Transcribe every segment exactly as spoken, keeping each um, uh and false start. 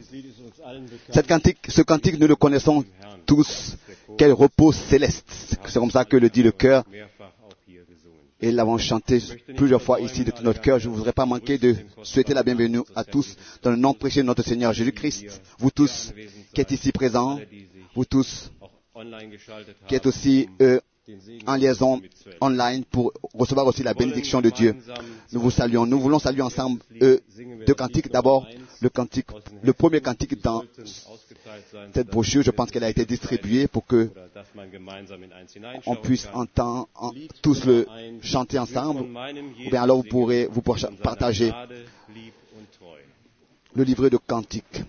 Cette cantique, ce cantique, nous le connaissons tous. Quel repos céleste. C'est comme ça que le dit le chœur. Et l'avons chanté plusieurs fois ici de tout notre cœur. Je ne voudrais pas manquer de souhaiter la bienvenue à tous dans le nom précieux de notre Seigneur Jésus-Christ. Vous tous qui êtes ici présents, vous tous qui êtes aussi euh, en liaison online pour recevoir aussi la bénédiction de Dieu. Nous vous saluons. Nous voulons saluer ensemble euh, deux cantiques. D'abord, le cantique, le premier cantique dans cette brochure, je pense qu'elle a été distribuée pour que on puisse entendre, en, tous le chanter ensemble. Ou bien alors vous pourrez vous pourrez partager le livret de cantiques.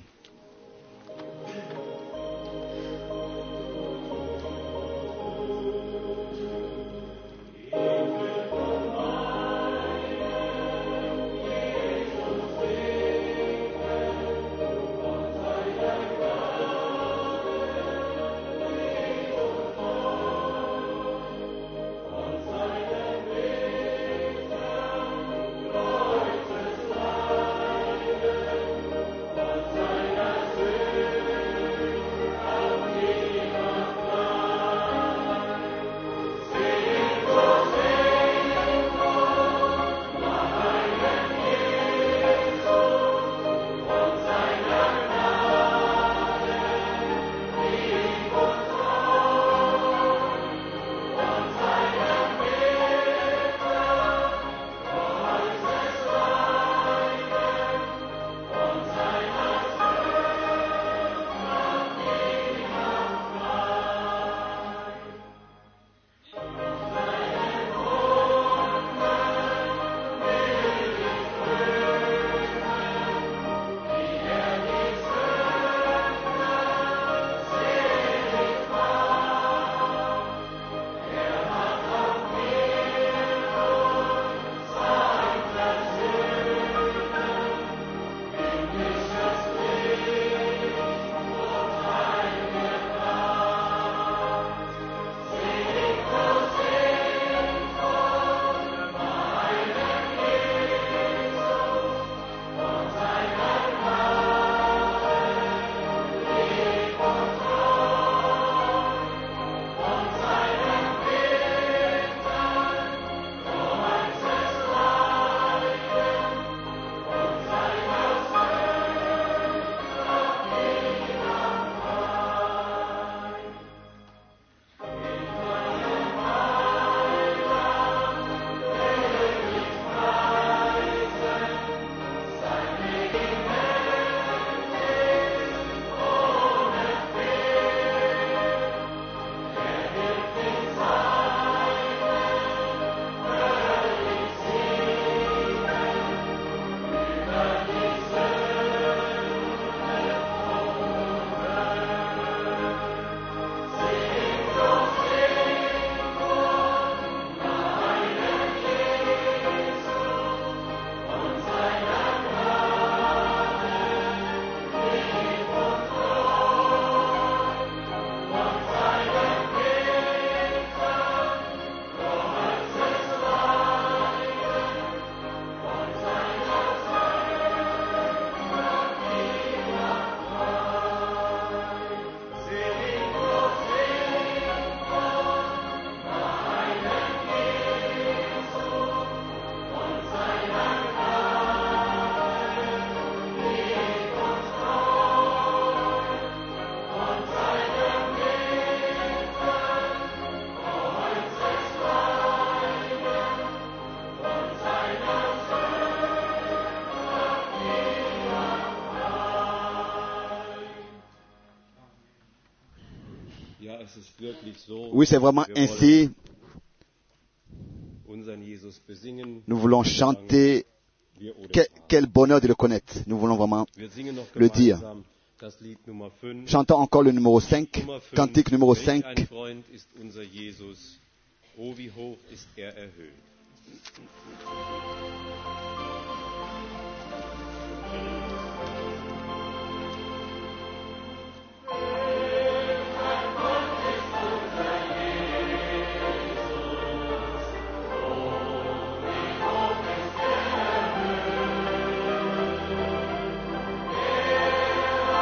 Oui, c'est vraiment ainsi. Nous voulons chanter. Quel, quel bonheur de le connaître. Nous voulons vraiment le dire. Chantons encore le numéro cinq, cantique numéro cinq. Oh, wie hoch ist er erhöht. Er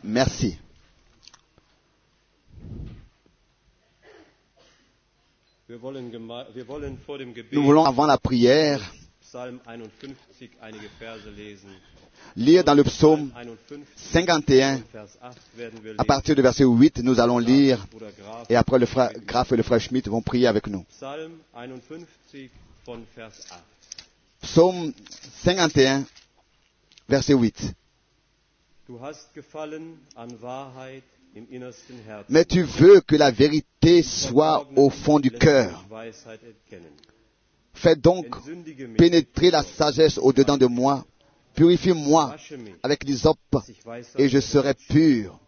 merci. Wir wollen, geme- wir wollen vor dem Gebet Nous voulons, avant la prière, Psalm einundfünfzig einige Verse lesen. lire dans le psaume einundfünfzig, cinquante et un. Vers acht werden wir À lesen. partir du verset huit, nous allons lire, Bruder Graf, et après le frère Graf et le frère Schmidt vont prier avec nous. Psalm einundfünfzig von Vers acht. Psaume cinquante et un, verset huit. Du hast gefallen an Wahrheit im innersten Herzen. Mais tu veux que la vérité soit au fond du cœur. Weisheit erkennen. Fais donc Entsündige mich, pénétrer la sagesse au-dedans de moi. Purifie-moi wasche mich, avec l'hysope dass ich weiß et je serai pur.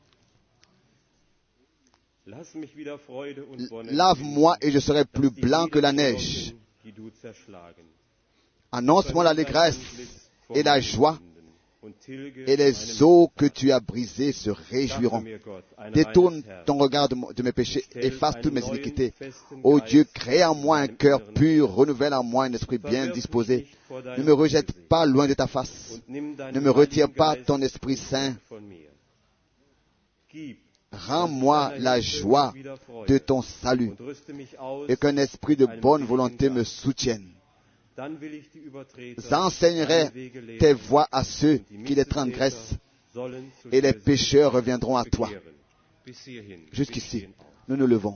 Lass mich wieder Freude und Wonne Lave-moi et je serai plus finden, blanc die que la Niederschläge, neige. die du zerschlagen. Annonce-moi l'allégresse et la joie, Und tilge et les meinem eaux que tu as brisées se Schaffe réjouiront. mir Gott ein Détourne reines Herz. ton regard de, mon- de mes péchés, Stell efface toutes mes einen neuen, iniquités. festen Ô Geist Dieu, crée en moi un in cœur meinem pur, Inneren. renouvelle en moi un esprit bien Verwirf mich disposé. nicht vor deinem Ne me rejette Angesicht pas loin de ta face. und nimm deinen Ne me retire Heiligen pas Geist ton Esprit Saint. von mir. Gib Rends-moi la joie de ton salut und rüste mich aus, et qu'un esprit de bonne volonté me soutienne. dann will ich die Übertreter J'enseignerai deine Wege lehren, tes voies à ceux und die qui les Missetäter transgressent sollen zu et les dir pécheurs reviendront à toi. bekehren. Bis hierhin. Jusqu'ici, Wir stehen auf. nous nous levons.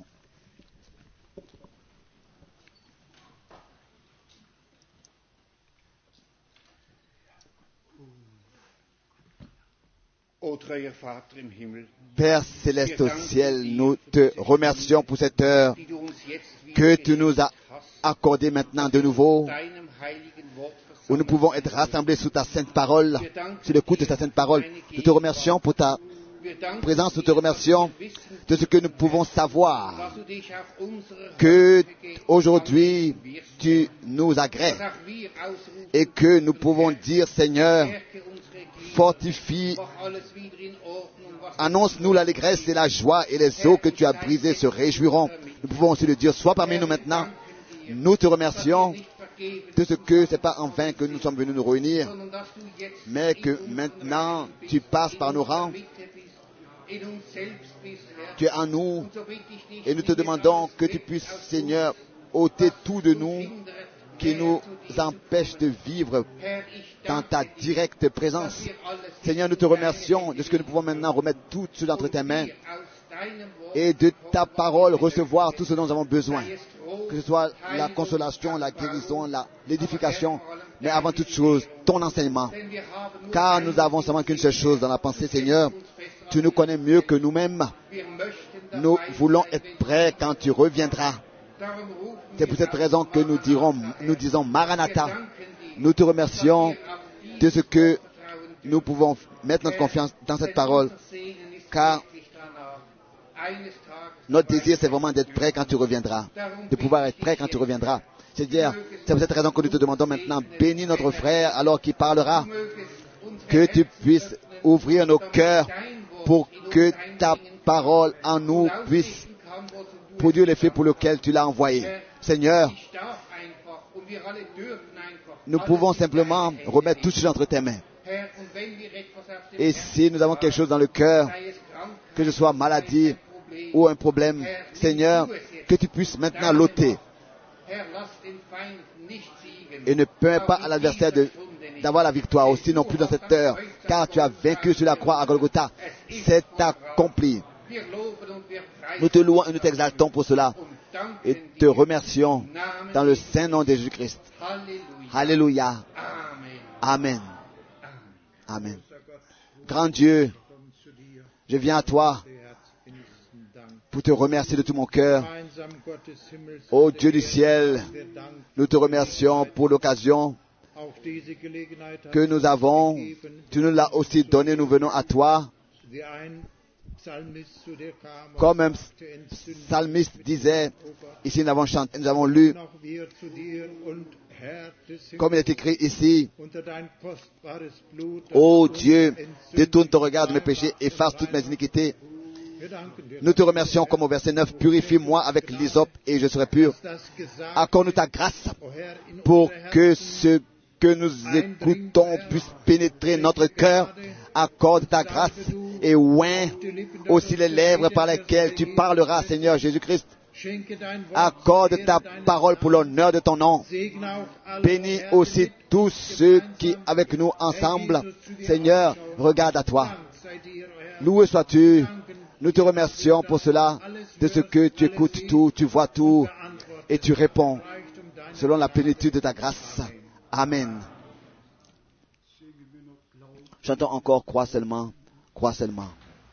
O treuer Vater im Himmel, Père céleste au ciel, nous te remercions pour cette heure die du uns jetzt wieder que tu nous as geschenkt hast, accordée maintenant de nouveau, deinem heiligen Wort où nous versammelt pouvons être rassemblés sous ta sainte parole, Wir danken sur l'écoute de dir ta sainte parole. für deine Nous te remercions pour ta Wir danken présence, nous te dir, remercions dass wir wissen, de ce que nous pouvons savoir, dass du dich auf unsere que heutige aujourd'hui Anliegen wirst, tu nous agrées dass auch wir ausrufen, et que nous pouvons dire, Seigneur, stärke unsere Glieder, fortifie, mach alles wieder in Ordnung, was annonce-nous l'allégresse et la joie et les eaux que tu as brisées se réjouiront. Nous pouvons aussi le dire, sois parmi nous maintenant. Nous te remercions nicht vergeben, de ce que ce n'est pas en vain que nous sommes venus nous réunir, sondern dass du jetzt mais que maintenant tu passes par nos rangs, Mitte bist, in uns selbst bist, Herr. tu es en nous, Und so bitte ich dich, et nous te demandons que tu puisses, Seigneur, ôter tout de nous qui nous empêche de vivre Herr, ich dans danke ta dir, directe présence. dass wir alles Seigneur, nous te remercions de ce que nous pouvons maintenant remettre tout cela entre tes mains aus deinem Wort et de ta parole recevoir tout ce dont nous avons besoin. sei es Trost, Que ce soit la consolation, la guérison, la- l'édification, mais avant toute chose, ton enseignement. denn wir haben nur Car nous avons seulement qu'une seule chose dans la pensée, Seigneur. Tu nous connais mieux que nous-mêmes. wir möchten Nous dabei voulons sein, être prêts quand tu reviendras. darum rufen C'est pour cette raison que nous dirons, nous disons Maranatha. danken dir, Nous te remercions auf die de ce que vertrauen nous pouvons mettre notre confiance dans cette parole. unser Segen ist Car wirklich danach, eines Tages notre désir, c'est vraiment d'être prêt quand tu reviendras. De pouvoir être prêt quand tu reviendras. C'est-à-dire, c'est pour cette raison que nous te demandons maintenant, bénis notre frère alors qu'il parlera. Que tu puisses ouvrir nos cœurs pour que ta parole en nous puisse produire l'effet pour lequel tu l'as envoyé. Seigneur, Ich darf einfach und wir alle dürfen einfach nous pouvons simplement remettre tout cela entre tes mains. Herr, und wenn wir etwas auf dem Et si nous avons quelque chose dans le cœur, sei es krank, que ce soit maladie ou un problème, Seigneur, que tu puisses maintenant l'ôter. Herr, lass den Feind nicht siegen. Et ne permets pas à l'adversaire de- d'avoir la victoire aussi non plus dans cette heure, car tu as vaincu sur la croix à Golgotha. C'est accompli. Wir loben und wir Nous preisen te louons et nous t'exaltons pour cela und danken et te dir. remercions dans le saint nom de Jésus-Christ. Halleluja. Alléluia. Amen. Amen. Amen. Grand Dieu, je viens à toi pour te remercier de tout mon cœur. Ô Dieu du ciel, nous te remercions pour l'occasion que nous avons. Tu nous l'as aussi donné, nous venons à toi. Comme un psalmiste disait, ici nous avons chanté, nous avons lu, comme il est écrit ici, ô Dieu, détourne ton regard de mes péchés, efface toutes mes iniquités. Nous te remercions comme au verset neuf, purifie-moi avec l'hysope et je serai pur. Accorde-nous ta grâce pour que ce que nous écoutons puisse pénétrer notre cœur. Accorde ta grâce et oint aussi les lèvres par lesquelles tu parleras, Seigneur Jésus-Christ. Accorde ta parole pour l'honneur de ton nom. Bénis aussi tous ceux qui, avec nous ensemble, Seigneur, regardent à toi. Loué sois-tu. Nous te remercions pour cela, de ce que tu écoutes tout, tu vois tout, et tu réponds selon la plénitude de ta grâce. Amen. Chantons encore, crois seulement, crois seulement.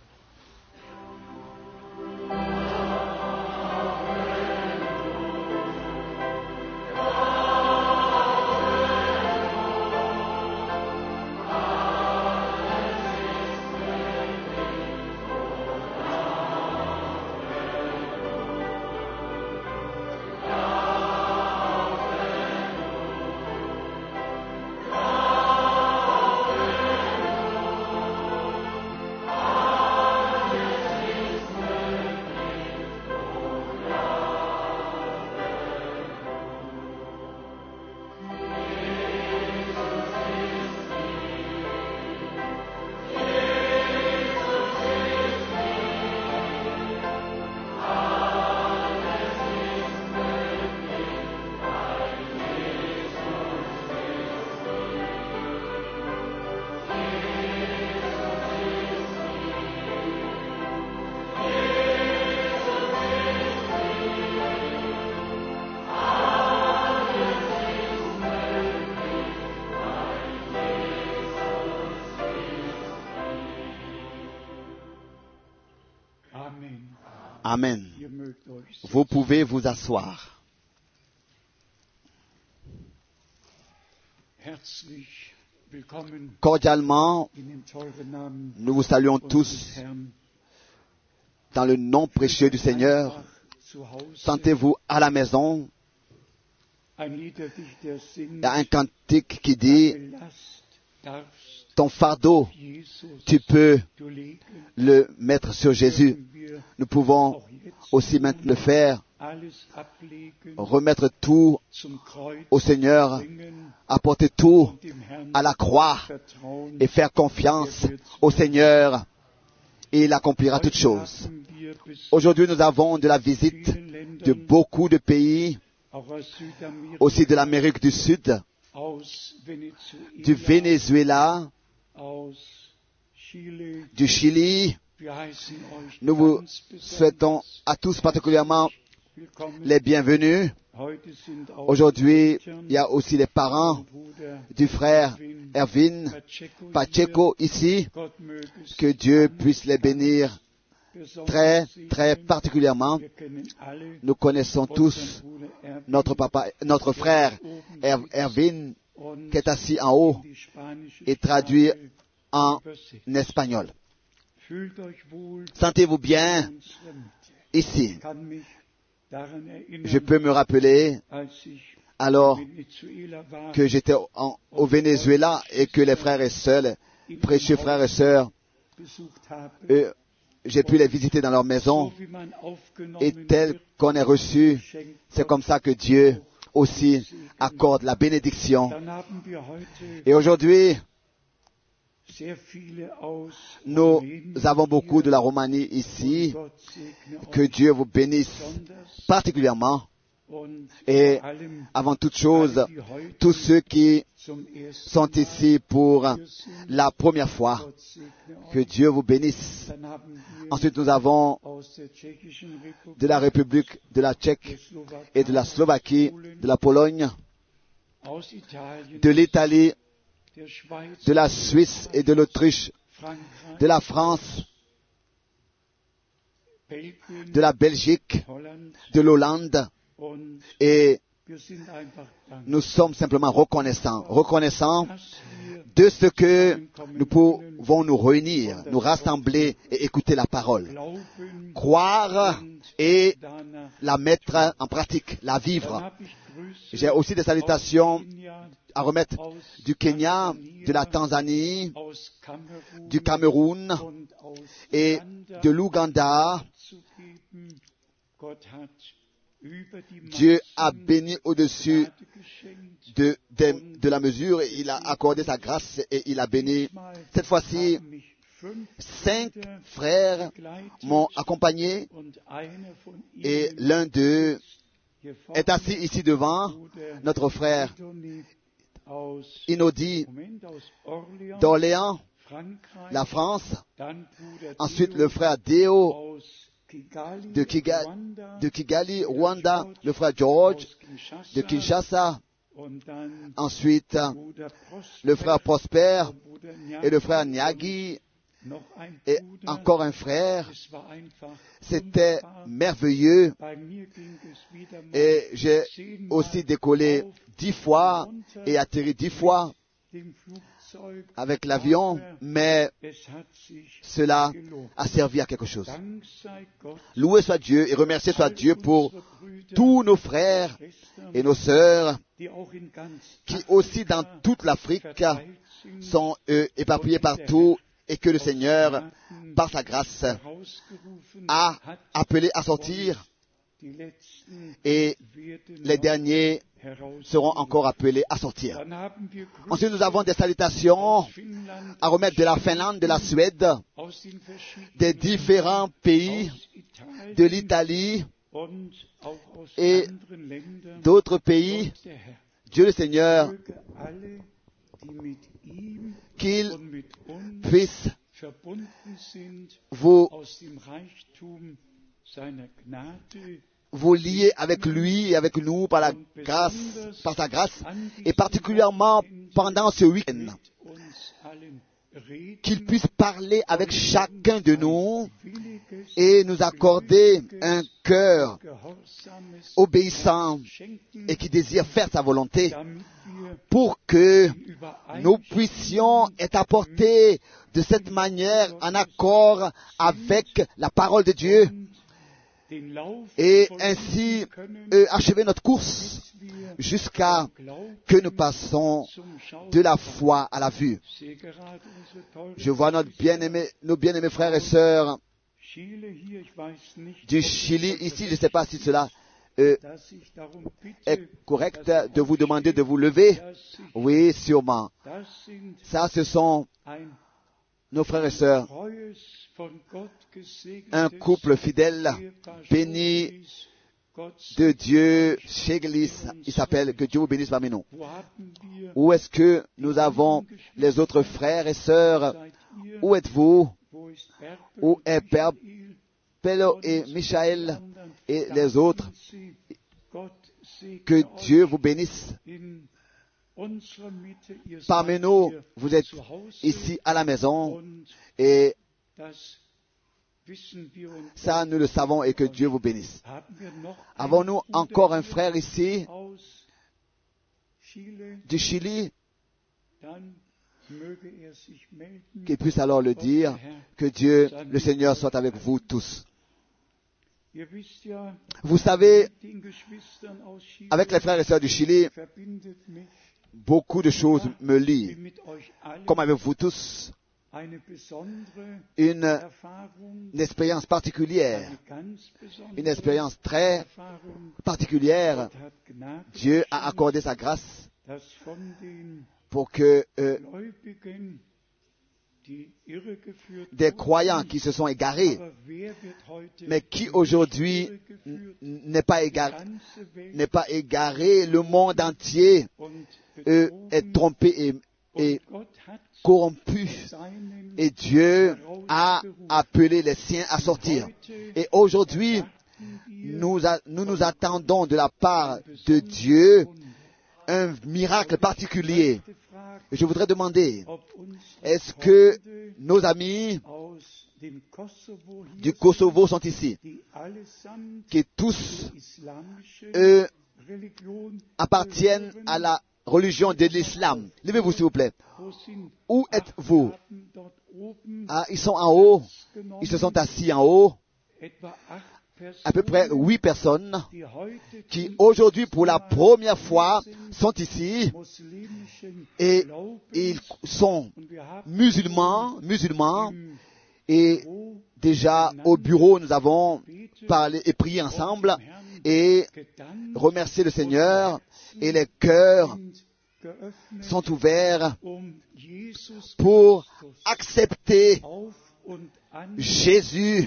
Amen. Vous pouvez vous asseoir. Cordialement, nous vous saluons tous dans le nom précieux du Seigneur. Sentez-vous à la maison. Il y a un cantique qui dit « Ton fardeau, tu peux le mettre sur Jésus. » Nous pouvons aussi maintenant le faire, remettre tout au Seigneur, apporter tout à la croix et faire confiance au Seigneur et il accomplira toutes choses. Aujourd'hui, nous avons de la visite de beaucoup de pays, aussi de l'Amérique du Sud, du Venezuela, du Chili. Nous vous souhaitons à tous particulièrement les bienvenus. Aujourd'hui, il y a aussi les parents du frère Erwin Pacheco ici. Que Dieu puisse les bénir très, très particulièrement. Nous connaissons tous notre papa, notre frère Erwin qui est assis en haut et traduit en espagnol. Sentez-vous bien ici. Je peux me rappeler alors que j'étais en, au Venezuela et que les frères et sœurs, précieux frères et sœurs, eux, j'ai pu les visiter dans leur maison et tel qu'on est reçu, c'est comme ça que Dieu aussi accorde la bénédiction. Et aujourd'hui, nous avons beaucoup de la Roumanie ici. Que Dieu vous bénisse particulièrement. Et avant toute chose, tous ceux qui sont ici pour la première fois, que Dieu vous bénisse. Ensuite, nous avons de la République de la Tchèque et de la Slovaquie, de la Pologne, de l'Italie, de la Suisse et de l'Autriche, de la France, de la Belgique, de l'Hollande, et nous sommes simplement reconnaissants, reconnaissants de ce que nous pouvons nous réunir, nous rassembler et écouter la parole, croire et la mettre en pratique, la vivre. J'ai aussi des salutations à remettre du Kenya, de la Tanzanie, du Cameroun et de l'Ouganda. Dieu a béni au-dessus de, de, de la mesure, il a accordé sa grâce et il a béni. Cette fois-ci, Cinq frères m'ont accompagné et l'un d'eux est assis ici devant, notre frère Inodi d'Orléans, la France. Ensuite, le frère Deo de, Kiga, de Kigali, Rwanda, le frère George de Kinshasa. Ensuite, le frère Prosper et le frère Nyagi et encore un frère. C'était merveilleux. Et j'ai aussi décollé dix fois et atterri dix fois avec l'avion, mais cela a servi à quelque chose. Loué soit Dieu et remercié soit Dieu pour tous nos frères et nos sœurs qui aussi dans toute l'Afrique sont eux, éparpillés partout et que le Seigneur, par sa grâce, a appelé à sortir et les derniers seront encore appelés à sortir. Ensuite, nous avons des salutations à remettre de la Finlande, de la Suède, des différents pays, de l'Italie et d'autres pays. Dieu le Seigneur, qu'il puisse vous vous lier avec lui et avec nous par la grâce, par sa grâce, et particulièrement pendant ce week-end, qu'il puisse parler avec chacun de nous et nous accorder un cœur obéissant et qui désire faire sa volonté pour que nous puissions être apportés de cette manière en accord avec la parole de Dieu et ainsi euh, achever notre course jusqu'à que nous passons de la foi à la vue. Je vois notre bien-aimé, nos bien-aimés frères et sœurs du Chili ici. Je ne sais pas si cela euh, est correct de vous demander de vous lever. Oui, sûrement. Ça, ce sont nos frères et sœurs, un couple fidèle, béni de Dieu, chez l'Église, il s'appelle, que Dieu vous bénisse parmi nous. Où est-ce que nous avons les autres frères et sœurs? Où êtes-vous? Où est Père Pello et Michael et les autres? Que Dieu vous bénisse. Parmi nous, vous êtes ici à la maison et ça, nous le savons et que Dieu vous bénisse. Avons-nous encore un frère ici du Chili? Qu'il puisse alors le dire. Que Dieu, le Seigneur, soit avec vous tous. Vous savez, avec les frères et sœurs du Chili, beaucoup de choses me lient. Comme avec vous tous, une, une expérience particulière, une expérience très particulière. Dieu a accordé sa grâce pour que euh, des croyants qui se sont égarés, mais qui aujourd'hui n'est pas égaré, n'est pas égaré, le monde entier euh, est trompé et, et corrompu. Et Dieu a appelé les siens à sortir. Et aujourd'hui, nous, a, nous nous attendons de la part de Dieu un miracle particulier. Je voudrais demander, est-ce que nos amis du Kosovo sont ici, qui tous, eux, appartiennent à la religion de l'islam? Levez-vous s'il vous plaît. Où êtes-vous? Ah, ils sont en haut. Ils se sont assis en haut. À peu près huit personnes qui aujourd'hui pour la première fois sont ici et ils sont musulmans, musulmans et déjà au bureau nous avons parlé et prié ensemble et remercié le Seigneur et les cœurs sont ouverts pour accepter Jésus.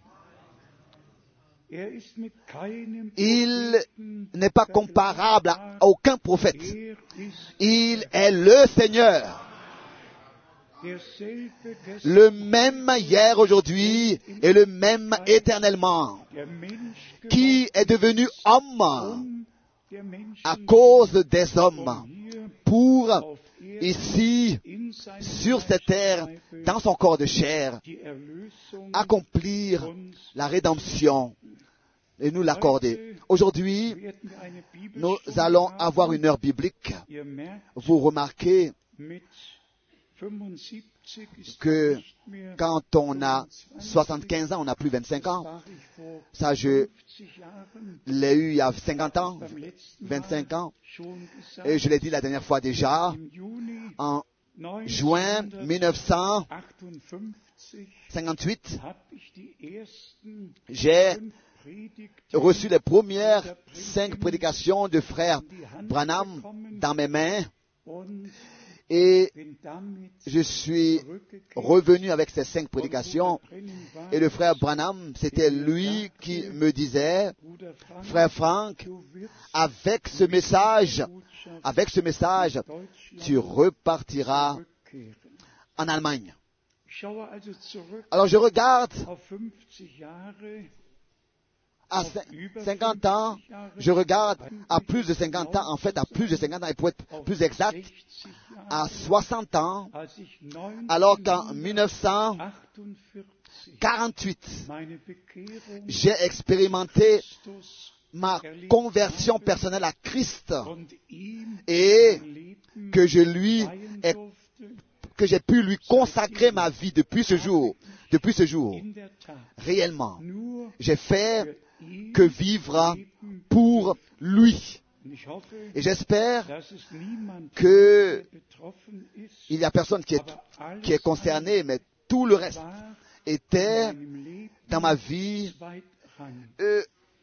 Il n'est pas comparable à aucun prophète. Il est le Seigneur. Le même hier, aujourd'hui, et le même éternellement, qui est devenu homme à cause des hommes, pour ici, sur cette terre, dans son corps de chair, accomplir la rédemption et nous l'accorder. Aujourd'hui, nous allons avoir une heure biblique. Vous remarquez que quand on a soixante-quinze ans, on n'a plus vingt-cinq ans. Ça, je l'ai eu il y a cinquante ans, vingt-cinq ans. Et je l'ai dit la dernière fois déjà, en juin mille neuf cent cinquante-huit, j'ai reçu les premières cinq prédications de frère Branham dans mes mains. Et je suis revenu avec ces cinq prédications. Et le frère Branham, c'était lui qui me disait, frère Frank, avec ce message, avec ce message, tu repartiras en Allemagne. Alors je regarde à cinquante ans, je regarde à plus de cinquante ans, en fait à plus de cinquante ans, et pour être plus exact, à soixante ans, alors qu'en mille neuf cent quarante-huit, j'ai expérimenté ma conversion personnelle à Christ et que je lui ai, que j'ai pu lui consacrer ma vie depuis ce jour, depuis ce jour. Réellement, j'ai fait que vivre pour lui. Et j'espère que il n'y a personne qui est, qui est concerné, mais tout le reste était dans ma vie euh,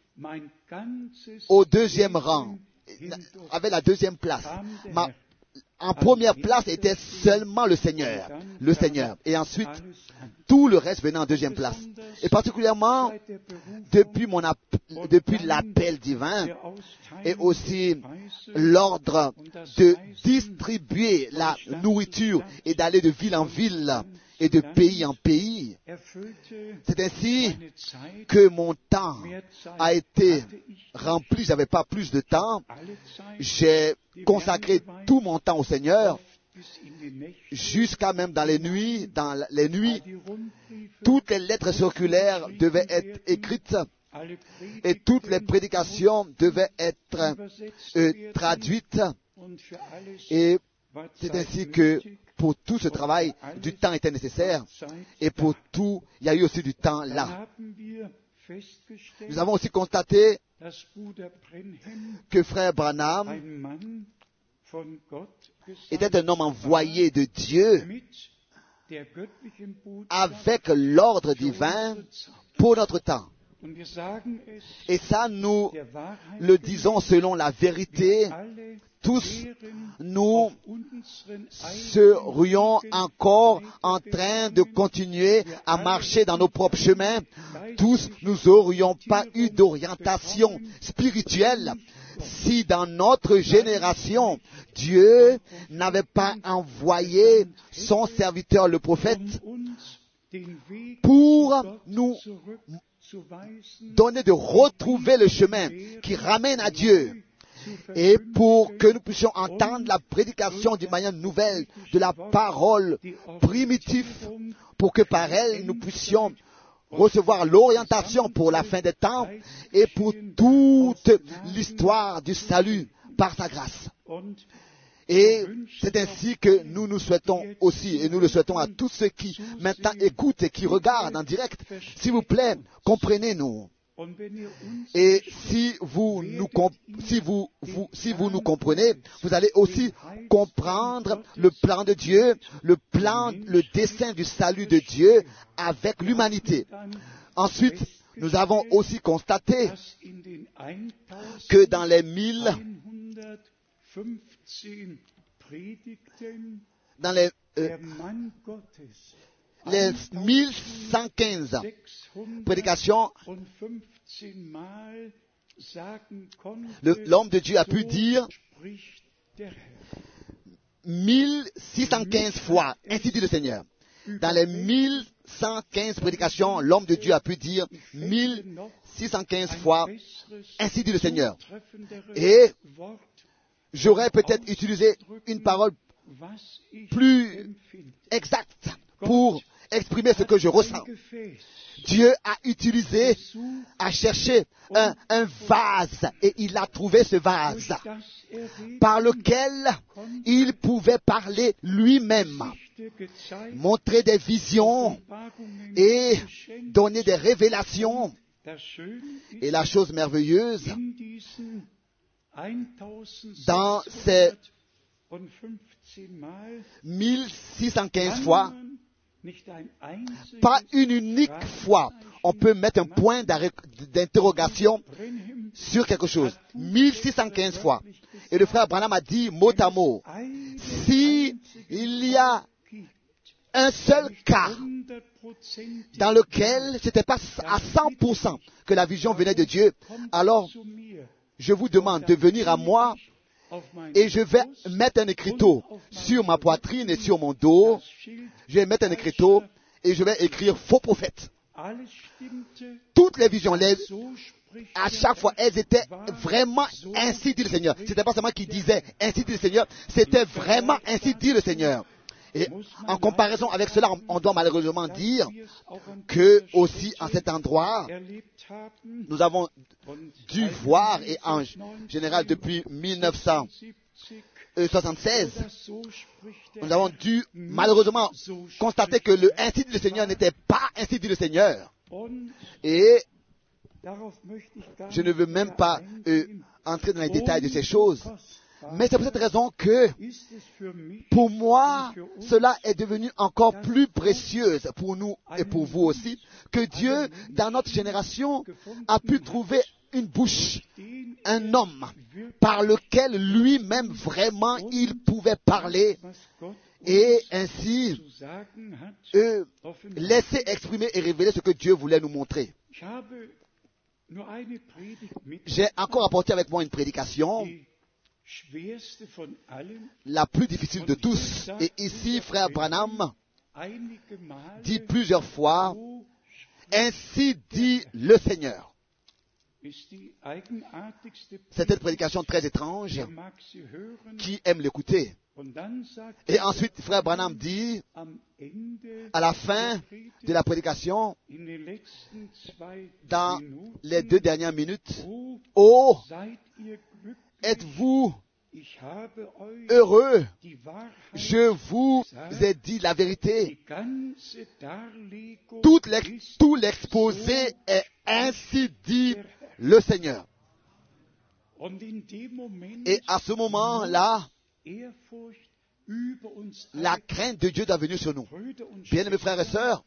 au deuxième rang, avait la deuxième place. Ma, en première place était seulement le Seigneur, le Seigneur. Et ensuite, tout le reste venait en deuxième place. Et particulièrement, depuis mon app- depuis l'appel divin, et aussi l'ordre de distribuer la nourriture et d'aller de ville en ville et de pays en pays. C'est ainsi que mon temps a été rempli. J'avais pas plus de temps. J'ai consacré tout mon temps au Seigneur, jusqu'à même dans les nuits, dans les nuits, toutes les lettres circulaires devaient être écrites et toutes les prédications devaient être euh, traduites. Et c'est ainsi que pour tout ce travail, du temps était nécessaire. Et pour tout, il y a eu aussi du temps là. Nous avons aussi constaté que frère Branham était un homme envoyé de Dieu avec l'ordre divin pour notre temps. Et ça, nous le disons selon la vérité. Tous, nous serions encore en train de continuer à marcher dans nos propres chemins. Tous, nous n'aurions pas eu d'orientation spirituelle si dans notre génération, Dieu n'avait pas envoyé son serviteur, le prophète, pour nous donner de retrouver le chemin qui ramène à Dieu. Et pour que nous puissions entendre la prédication d'une manière nouvelle de la parole primitive, pour que par elle nous puissions recevoir l'orientation pour la fin des temps et pour toute l'histoire du salut par sa grâce. Et c'est ainsi que nous nous souhaitons aussi, et nous le souhaitons à tous ceux qui maintenant écoutent et qui regardent en direct. S'il vous plaît, comprenez-nous. Et si vous nous, comp- si vous, vous, si vous nous comprenez, vous allez aussi comprendre le plan de Dieu, le plan, le dessein du salut de Dieu avec l'humanité. Ensuite, nous avons aussi constaté que dans les mille, dans les euh, les mille cent quinze prédications, le- l'homme de Dieu a pu dire mille six cent quinze fois, ainsi dit le Seigneur. Dans les mille cent quinze prédications, l'homme de Dieu a pu dire mille six cent quinze fois, ainsi dit le Seigneur. Et j'aurais peut-être utilisé une parole plus exacte pour exprimer ce que je ressens. Dieu a utilisé, a cherché un, un vase et il a trouvé ce vase par lequel il pouvait parler lui-même, montrer des visions et donner des révélations. Et la chose merveilleuse, dans ces mille six cent quinze fois, pas une unique fois, on peut mettre un point d'interrogation sur quelque chose. mille six cent quinze fois. Et le frère Branham a dit mot à mot, si il y a un seul cas dans lequel c'était pas à cent pour cent que la vision venait de Dieu, alors je vous demande de venir à moi et je vais mettre un écriteau sur ma poitrine et sur mon dos. Je vais mettre un écriteau et je vais écrire faux prophète. Toutes les visions, les, à chaque fois, elles étaient vraiment ainsi dit le Seigneur. C'était pas seulement qui disait ainsi dit le Seigneur, c'était vraiment ainsi dit le Seigneur. Et en comparaison avec cela, on doit malheureusement dire que aussi en cet endroit, nous avons dû voir, et en général depuis mille neuf cent soixante-seize, nous avons dû malheureusement constater que le ainsi dit le Seigneur n'était pas ainsi dit le Seigneur. Et je ne veux même pas euh, entrer dans les détails de ces choses. Mais c'est pour cette raison que, pour moi, cela est devenu encore plus précieuse pour nous et pour vous aussi, que Dieu, dans notre génération, a pu trouver une bouche, un homme, par lequel lui-même vraiment il pouvait parler et ainsi euh, laisser exprimer et révéler ce que Dieu voulait nous montrer. J'ai encore apporté avec moi une prédication, la plus difficile de tous. Et ici, frère Branham dit plusieurs fois, ainsi dit le Seigneur. C'est une prédication très étrange. Qui aime l'écouter? Et ensuite, frère Branham dit, à la fin de la prédication, dans les deux dernières minutes, oh, êtes-vous heureux? Je vous ai dit la vérité. Tout l'ex- tout l'exposé est ainsi dit le Seigneur. Et à ce moment-là, la crainte de Dieu doit venir sur nous. Bien-aimés frères et sœurs,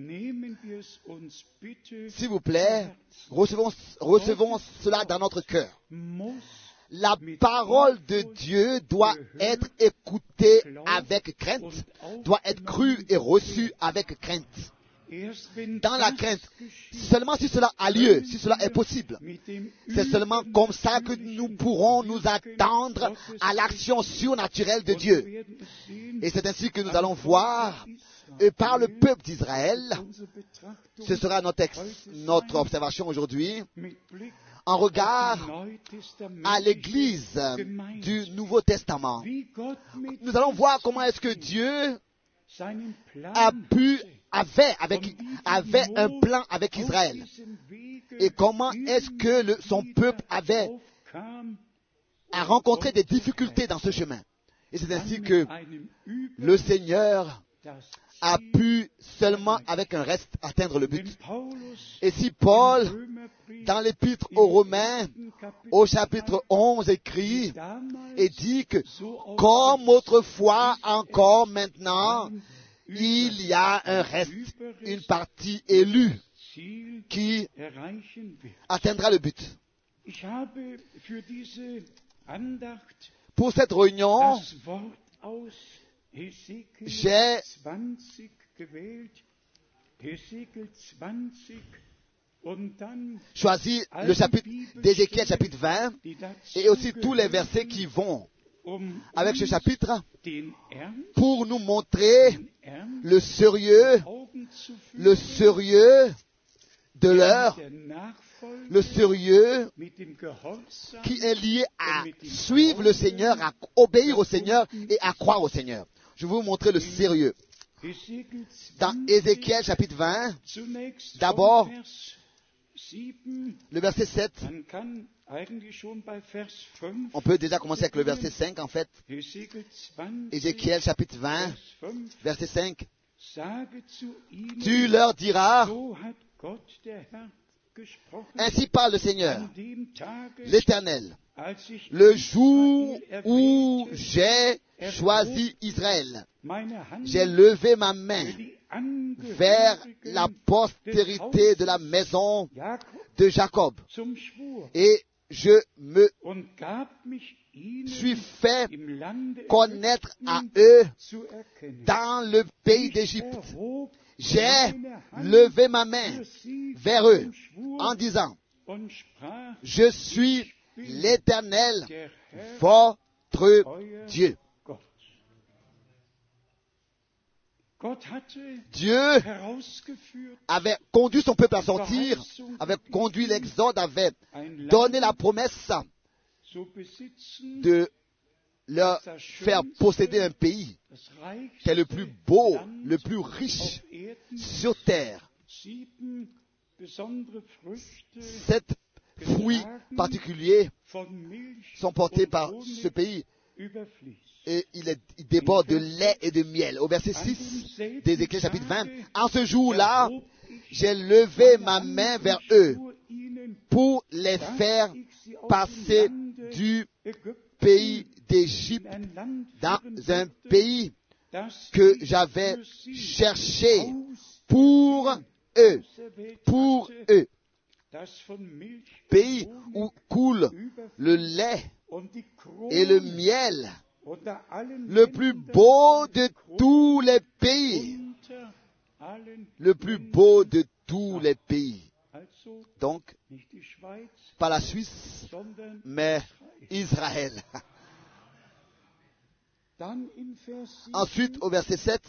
s'il vous plaît, recevons, recevons cela dans notre cœur. La parole de Dieu doit être écoutée avec crainte, doit être crue et reçue avec crainte. Dans la crainte, seulement si cela a lieu, si cela est possible, c'est seulement comme ça que nous pourrons nous attendre à l'action surnaturelle de Dieu. Et c'est ainsi que nous allons voir, et par le peuple d'Israël, ce sera notre, ex, notre observation aujourd'hui, en regard à l'Église du Nouveau Testament. Nous allons voir comment est-ce que Dieu a pu, avait, avec, avait un plan avec Israël. Et comment est-ce que le, son peuple avait a rencontré des difficultés dans ce chemin. Et c'est ainsi que le Seigneur a pu seulement avec un reste atteindre le but. Et si Paul, dans l'épître aux Romains, au chapitre onze, écrit et dit que comme autrefois encore maintenant, il y a un reste, une partie élue qui atteindra le but. Pour cette réunion, j'ai choisi le chapitre d'Ézéchiel, chapitre vingt, et aussi tous les versets qui vont avec ce chapitre pour nous montrer le sérieux, le sérieux de l'heure, le sérieux qui est lié à suivre le Seigneur, à obéir au Seigneur et à croire au Seigneur. Je vais vous montrer le sérieux. Dans Ézéchiel chapitre vingt, d'abord, le verset sept, on peut déjà commencer avec le verset cinq en fait. Ézéchiel chapitre vingt, verset cinq. Tu leur diras, ainsi parle le Seigneur, l'Éternel, le jour où j'ai choisi Israël, j'ai levé ma main vers la postérité de la maison de Jacob et je me suis fait connaître à eux dans le pays d'Égypte. J'ai levé ma main vers eux en disant, je suis l'Éternel, votre Dieu. Dieu avait conduit son peuple à sortir, avait conduit l'exode, avait donné la promesse de leur faire posséder un pays qui est le plus beau, le plus riche sur terre. Sept fruits particuliers sont portés par ce pays et il, est, il déborde de lait et de miel. Au verset six d'Ézéchiel chapitre vingt, en ce jour-là, j'ai levé ma main vers eux pour les faire passer du pays d'Égypte dans un pays que j'avais cherché pour eux, pour eux. Pays où coule le lait et le miel, le plus beau de tous les pays, le plus beau de tous les pays. Donc, pas la Suisse, mais Israël. Ensuite, au verset sept,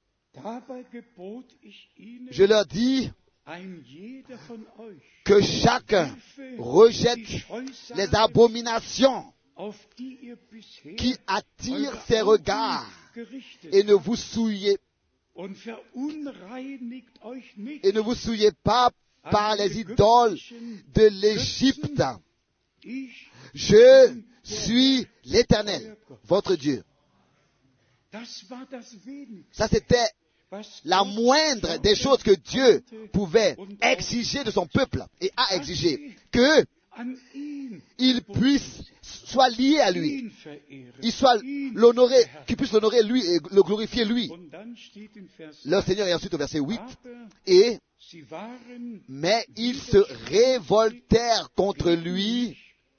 je leur dis que chacun rejette les abominations qui attirent ses regards et ne vous souillez et ne vous souillez pas par les idoles de l'Égypte. Je suis l'Éternel, votre Dieu. Ça, c'était la moindre des choses que Dieu pouvait exiger de son peuple et a exigé, que il puisse soit lié à lui, il soit l'honoré, qu'il puisse l'honorer lui et le glorifier lui. Le Seigneur est ensuite au verset huit, et mais ils se révoltèrent contre lui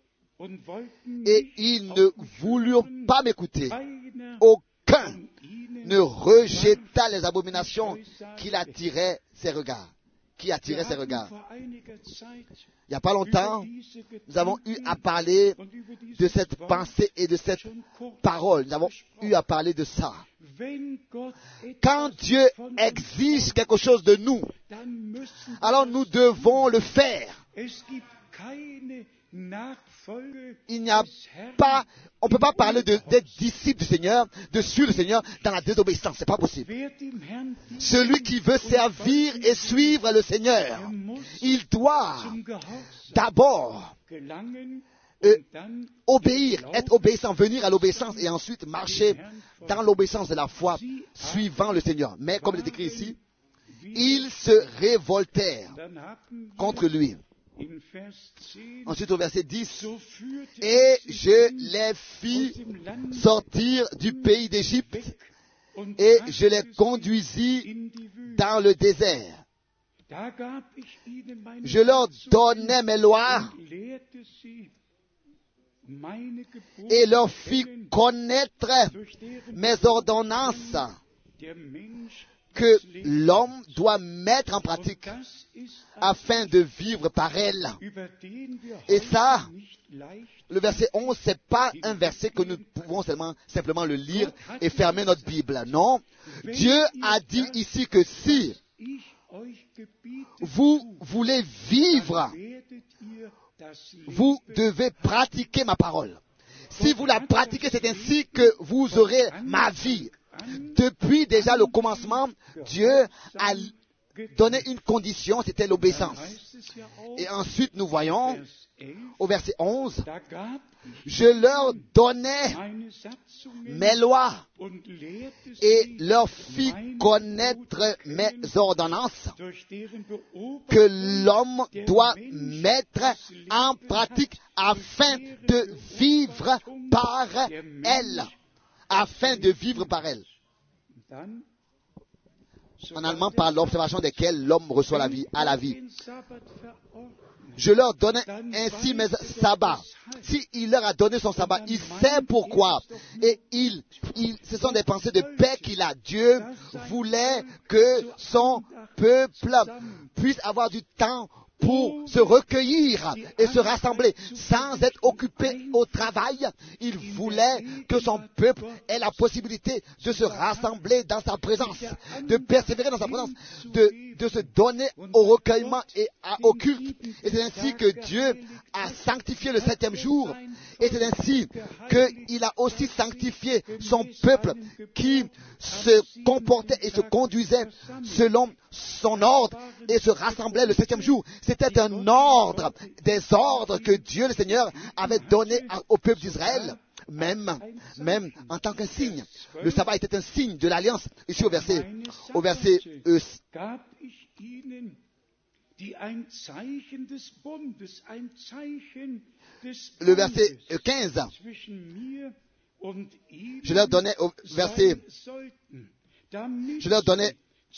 et ils ne voulurent pas m'écouter. Aucun ne rejeta les abominations qu'il attirait ses regards, qui attiraient ses regards. Il n'y a pas longtemps, nous avons eu à parler de cette pensée et de cette parole. Nous avons eu à parler de ça. Quand Dieu exige quelque chose de nous, alors nous devons le faire. Il n'y a pas, on ne peut pas parler de, d'être disciple du Seigneur, de suivre le Seigneur dans la désobéissance. C'est pas possible. Celui qui veut servir et suivre le Seigneur, il doit d'abord euh, obéir, être obéissant, venir à l'obéissance et ensuite marcher dans l'obéissance de la foi, suivant le Seigneur. Mais comme il est écrit ici, ils se révoltèrent contre lui. Ensuite au verset dix, et je les fis sortir du pays d'Égypte et je les conduisis dans le désert. Je leur donnais mes lois et leur fit connaître mes ordonnances que l'homme doit mettre en pratique afin de vivre par elles. Et ça, le verset onze, c'est pas un verset que nous pouvons seulement, simplement le lire et fermer notre Bible. Non. Dieu a dit ici que si vous voulez vivre, vous devez pratiquer ma parole. Si vous la pratiquez, c'est ainsi que vous aurez ma vie. Depuis déjà le commencement, Dieu a donné une condition, c'était l'obéissance. Et ensuite, nous voyons au verset onze, je leur donnais mes lois et leur fis connaître mes ordonnances que l'homme doit mettre en pratique afin de vivre par elles. Afin de vivre par elles. En allemand, par l'observation desquelles l'homme reçoit la vie, à la vie. Je leur donnais ainsi mes sabbats. S'il leur a donné son sabbat, il sait pourquoi. Et il, il, ce sont des pensées de paix qu'il a. Dieu voulait que son peuple puisse avoir du temps pour se recueillir et se rassembler sans être occupé au travail. Il voulait que son peuple ait la possibilité de se rassembler dans sa présence, de persévérer dans sa présence, de, de se donner au recueillement et à, au culte. Et c'est ainsi que Dieu a sanctifié le septième jour. Et c'est ainsi qu'il a aussi sanctifié son peuple qui se comportait et se conduisait selon son ordre et se rassemblait le septième jour. C'était un ordre, des ordres que Dieu le Seigneur avait donné au peuple d'Israël, même, même en tant qu'un signe. Le sabbat était un signe de l'alliance. Ici au verset, au verset euh, le verset quinze. Je leur donnais au verset, je leur donnais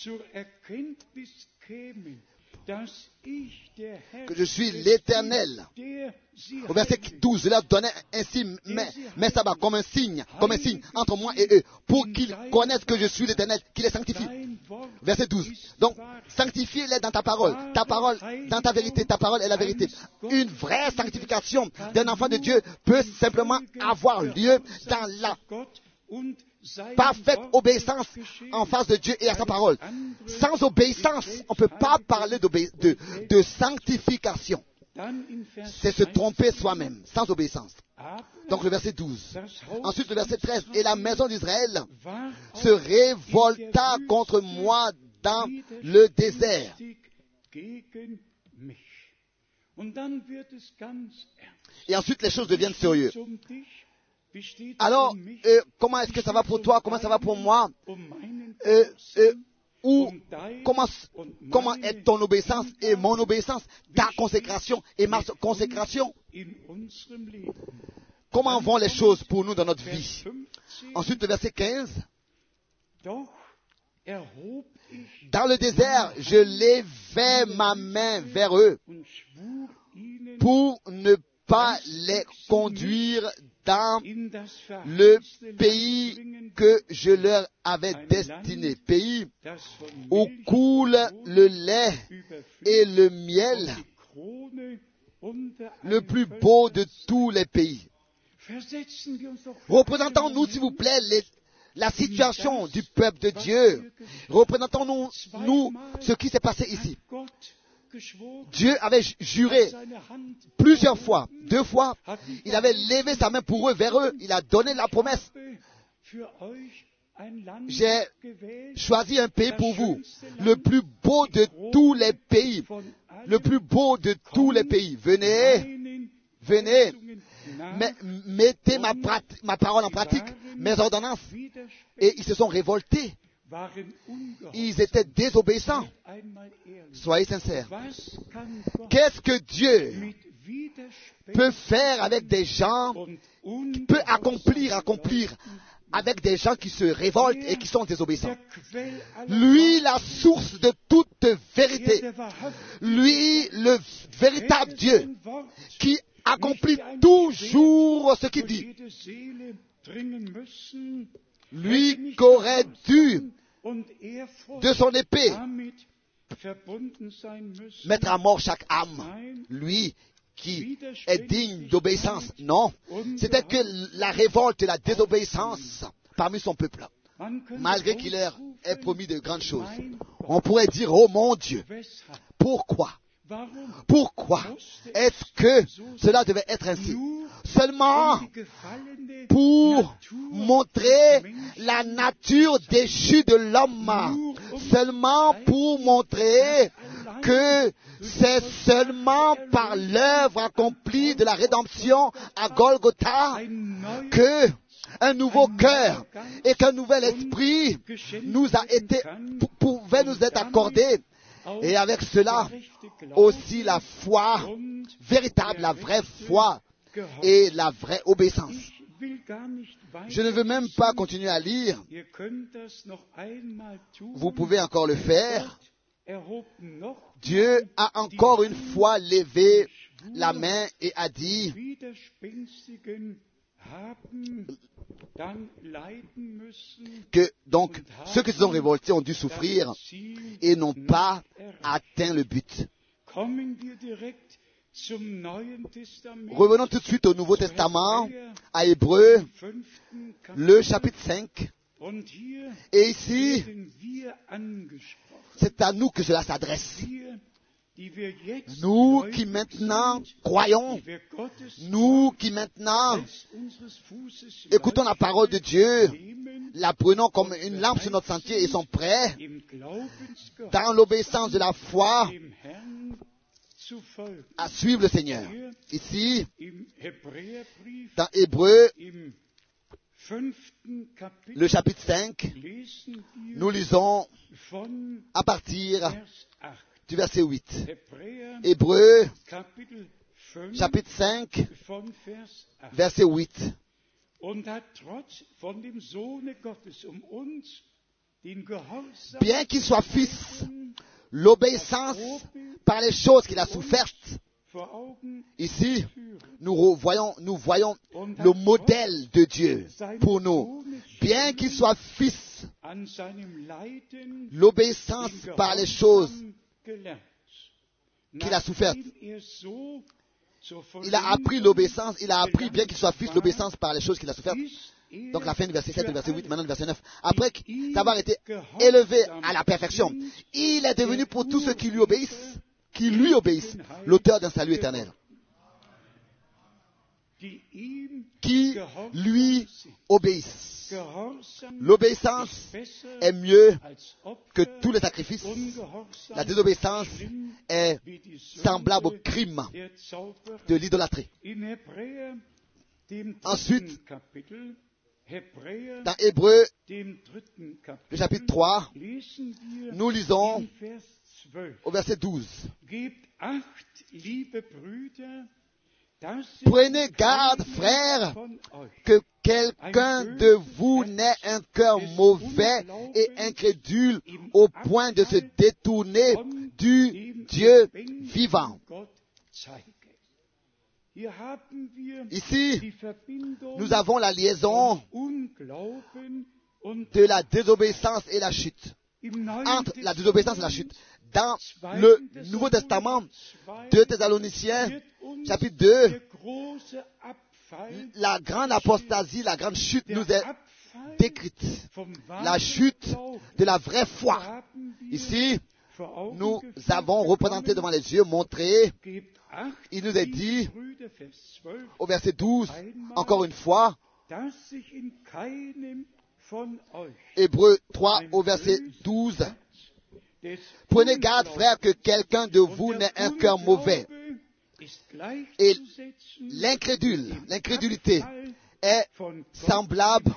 que je suis l'Éternel. Au verset douze, je leur donnais ainsi mes, mes sabbats comme un signe, comme un signe entre moi et eux, pour qu'ils connaissent que je suis l'Éternel, qui les sanctifie. Verset douze. Donc, sanctifie-les dans ta parole. Ta parole, dans ta vérité, ta parole est la vérité. Une vraie sanctification d'un enfant de Dieu peut simplement avoir lieu dans la parfaite obéissance en face de Dieu et à sa parole. Sans obéissance, on ne peut pas parler de, de sanctification. C'est se tromper soi-même, sans obéissance. Donc le verset douze. Ensuite le verset treize. Et la maison d'Israël se révolta contre moi dans le désert. Et ensuite les choses deviennent sérieuses. Alors, euh, comment est-ce que ça va pour toi? Comment ça va pour moi? euh, euh, Ou comment, comment est ton obéissance et mon obéissance, ta consécration et ma consécration? Comment vont les choses pour nous dans notre vie? Ensuite, le verset quinze. Dans le désert, je levai ma main vers eux pour ne pas les conduire dans le pays que je leur avais destiné, pays où coule le lait et le miel, le plus beau de tous les pays. Représentons-nous, s'il vous plaît, les, la situation du peuple de Dieu. Représentons-nous nous, ce qui s'est passé ici. Dieu avait juré plusieurs fois, deux fois, il avait levé sa main pour eux, vers eux, il a donné la promesse. J'ai choisi un pays pour vous, le plus beau de tous les pays, le plus beau de tous les pays. Venez, venez, mais, mettez ma, ma parole en pratique, mes ordonnances. Et ils se sont révoltés. Ils étaient désobéissants. Soyez sincères. Qu'est-ce que Dieu peut faire avec des gens, peut accomplir, accomplir avec des gens qui se révoltent et qui sont désobéissants? Lui, la source de toute vérité. Lui, le véritable Dieu, qui accomplit toujours ce qu'il dit. Lui qu'aurait dû, de son épée, mettre à mort chaque âme. Lui qui est digne d'obéissance. Non, c'était que la révolte et la désobéissance parmi son peuple. Malgré qu'il leur ait promis de grandes choses. On pourrait dire, oh mon Dieu, pourquoi? Pourquoi est-ce que cela devait être ainsi? Seulement pour montrer la nature déchue de l'homme. Seulement pour montrer que c'est seulement par l'œuvre accomplie de la rédemption à Golgotha que un nouveau cœur et qu'un nouvel esprit nous a été, pouvait nous être accordé. Et avec cela, aussi la foi véritable, la vraie foi et la vraie obéissance. Je ne veux même pas continuer à lire. Vous pouvez encore le faire. Dieu a encore une fois levé la main et a dit que donc ceux qui se sont révoltés ont dû souffrir et n'ont pas atteint le but. Revenons tout de suite au Nouveau Testament, à Hébreux, le chapitre cinq. Et ici, c'est à nous que cela s'adresse. Nous qui maintenant croyons, nous qui maintenant écoutons la parole de Dieu, la prenons comme une lampe sur notre sentier et sont prêts, dans l'obéissance de la foi, à suivre le Seigneur. Ici, dans Hébreux, le chapitre cinq, nous lisons à partir du verset huit. Hébreux, chapitre cinq, verset huit. Bien qu'il soit fils, l'obéissance par les choses qu'il a souffertes. Ici, nous voyons, nous voyons le modèle de Dieu pour nous. Bien qu'il soit fils, l'obéissance par les choses qu'il a souffertes. Il a appris l'obéissance, il a appris, bien qu'il soit fils, l'obéissance par les choses qu'il a souffertes. Donc la fin du verset sept, le verset huit, maintenant le verset neuf. Après avoir été élevé à la perfection, il est devenu pour tous ceux qui lui obéissent, qui lui obéissent, l'auteur d'un salut éternel. Qui lui obéissent. L'obéissance est mieux que tous les sacrifices. La désobéissance est semblable au crime de l'idolâtrie. Ensuite, dans Hébreux, le chapitre trois, nous lisons au verset douze. Prenez garde, frères, que quelqu'un de vous n'ait un cœur mauvais et incrédule au point de se détourner du Dieu vivant. Ici, nous avons la liaison de la désobéissance et la chute. Entre la désobéissance et la chute. Dans le Nouveau Testament, deux Thessaloniciens, chapitre deux, la grande apostasie, la grande chute nous est décrite. La chute de la vraie foi. Ici, nous avons représenté devant les yeux, montré, il nous est dit, au verset douze, encore une fois, Hébreux trois, au verset douze, prenez garde, frères, que quelqu'un de vous n'ait un cœur mauvais. Et l'incrédule, l'incrédulité est semblable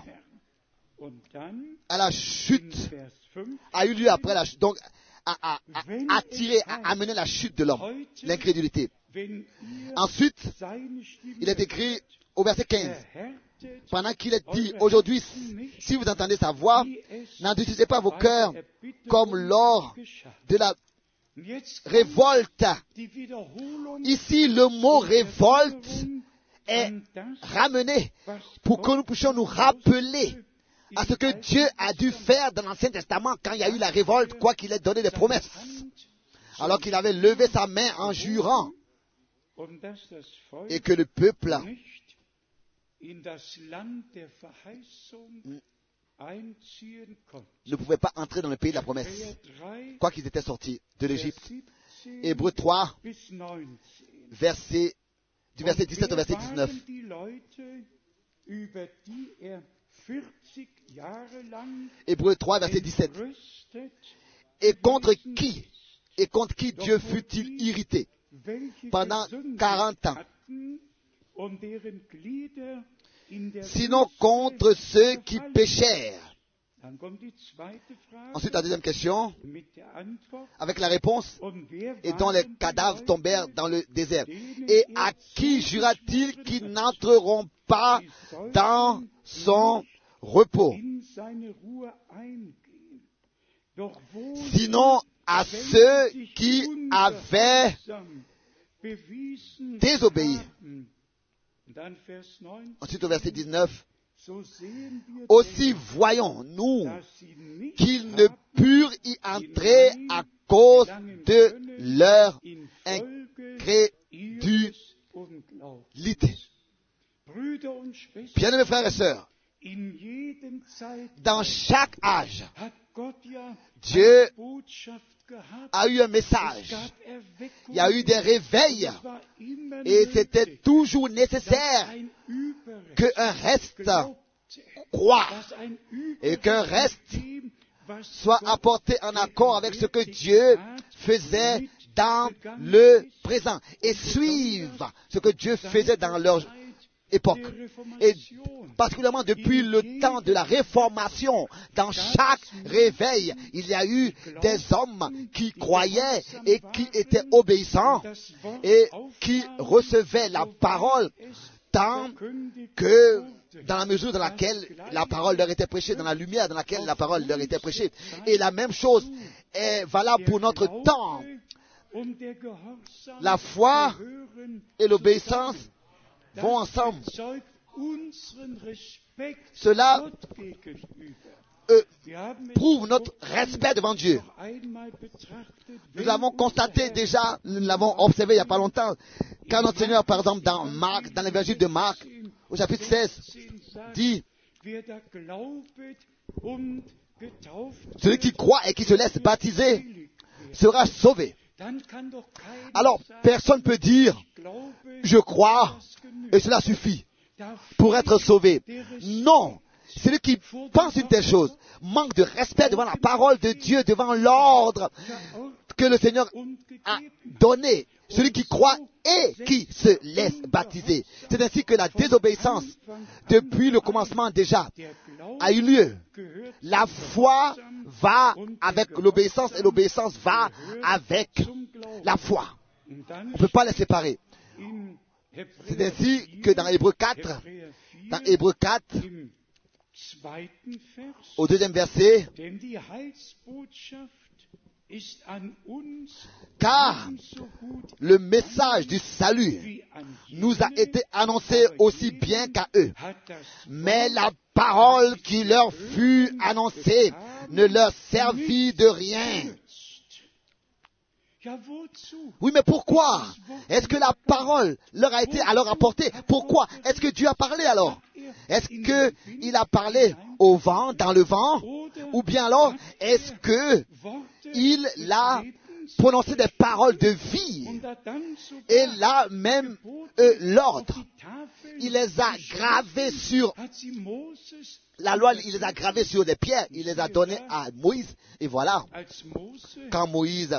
à la chute, a eu lieu après la chute, donc a, a, a attiré, a amené la chute de l'homme, l'incrédulité. Ensuite, il est écrit au verset quinze, pendant qu'il est dit, aujourd'hui, si vous entendez sa voix, n'endurcissez pas vos cœurs comme lors de la révolte. Ici, le mot révolte est ramené pour que nous puissions nous rappeler à ce que Dieu a dû faire dans l'Ancien Testament quand il y a eu la révolte, quoi qu'il ait donné des promesses, alors qu'il avait levé sa main en jurant, et que le peuple ne pouvait pas entrer dans le pays de la promesse, quoi qu'ils étaient sortis de l'Égypte. Hébreux trois, verset, du verset dix-sept au verset dix-neuf. Hébreux trois, verset dix-sept. Et contre qui, et contre qui Dieu fut-il irrité pendant quarante ans? Sinon contre ceux qui péchèrent. Ensuite, la deuxième question, avec la réponse, et dont les cadavres tombèrent dans le désert. Et à qui jura-t-il qu'ils n'entreront pas dans son repos? Sinon à ceux qui avaient désobéi. Ensuite, au verset dix-neuf, aussi voyons-nous qu'ils ne purent y entrer à cause de leur incrédulité. Bien-aimés frères et sœurs, dans chaque âge, Dieu a eu un message. Il y a eu des réveils. Et c'était toujours nécessaire qu'un reste croit et qu'un reste soit apporté en accord avec ce que Dieu faisait dans le présent et suivre ce que Dieu faisait dans leur époque. Et particulièrement depuis le temps de la Réformation, dans chaque réveil, il y a eu des hommes qui croyaient et qui étaient obéissants et qui recevaient la parole tant que dans la mesure dans laquelle la parole leur était prêchée, dans la lumière dans laquelle la parole leur était prêchée. Et la même chose est valable pour notre temps. La foi et l'obéissance vont ensemble. Cela euh, prouve notre respect devant Dieu. Nous avons constaté déjà, nous l'avons observé il n'y a pas longtemps, quand notre Seigneur, par exemple, dans Marc, dans l'évangile de Marc, au chapitre seize, dit: celui qui croit et qui se laisse baptiser sera sauvé. Alors, personne ne peut dire: je crois et cela suffit pour être sauvé. Non, celui qui pense une telle chose manque de respect devant la parole de Dieu, devant l'ordre que le Seigneur a donné. Celui qui croit et qui se laisse baptiser. C'est ainsi que la désobéissance, depuis le commencement déjà, a eu lieu. La foi va avec l'obéissance et l'obéissance va avec la foi. On ne peut pas les séparer. C'est ainsi que dans Hébreux quatre, dans Hébreux quatre, au deuxième verset, car le message du salut nous a été annoncé aussi bien qu'à eux, mais la parole qui leur fut annoncée ne leur servit de rien. Oui, mais pourquoi est-ce que la parole leur a été alors apportée? Pourquoi est-ce que Dieu a parlé alors? Est-ce qu'il a parlé au vent, dans le vent? Ou bien alors, est-ce qu'il a prononcé des paroles de vie? Et là même, euh, l'ordre, il les a gravés sur la loi, il les a gravés sur des pierres, il les a donnés à Moïse. Et voilà, quand Moïse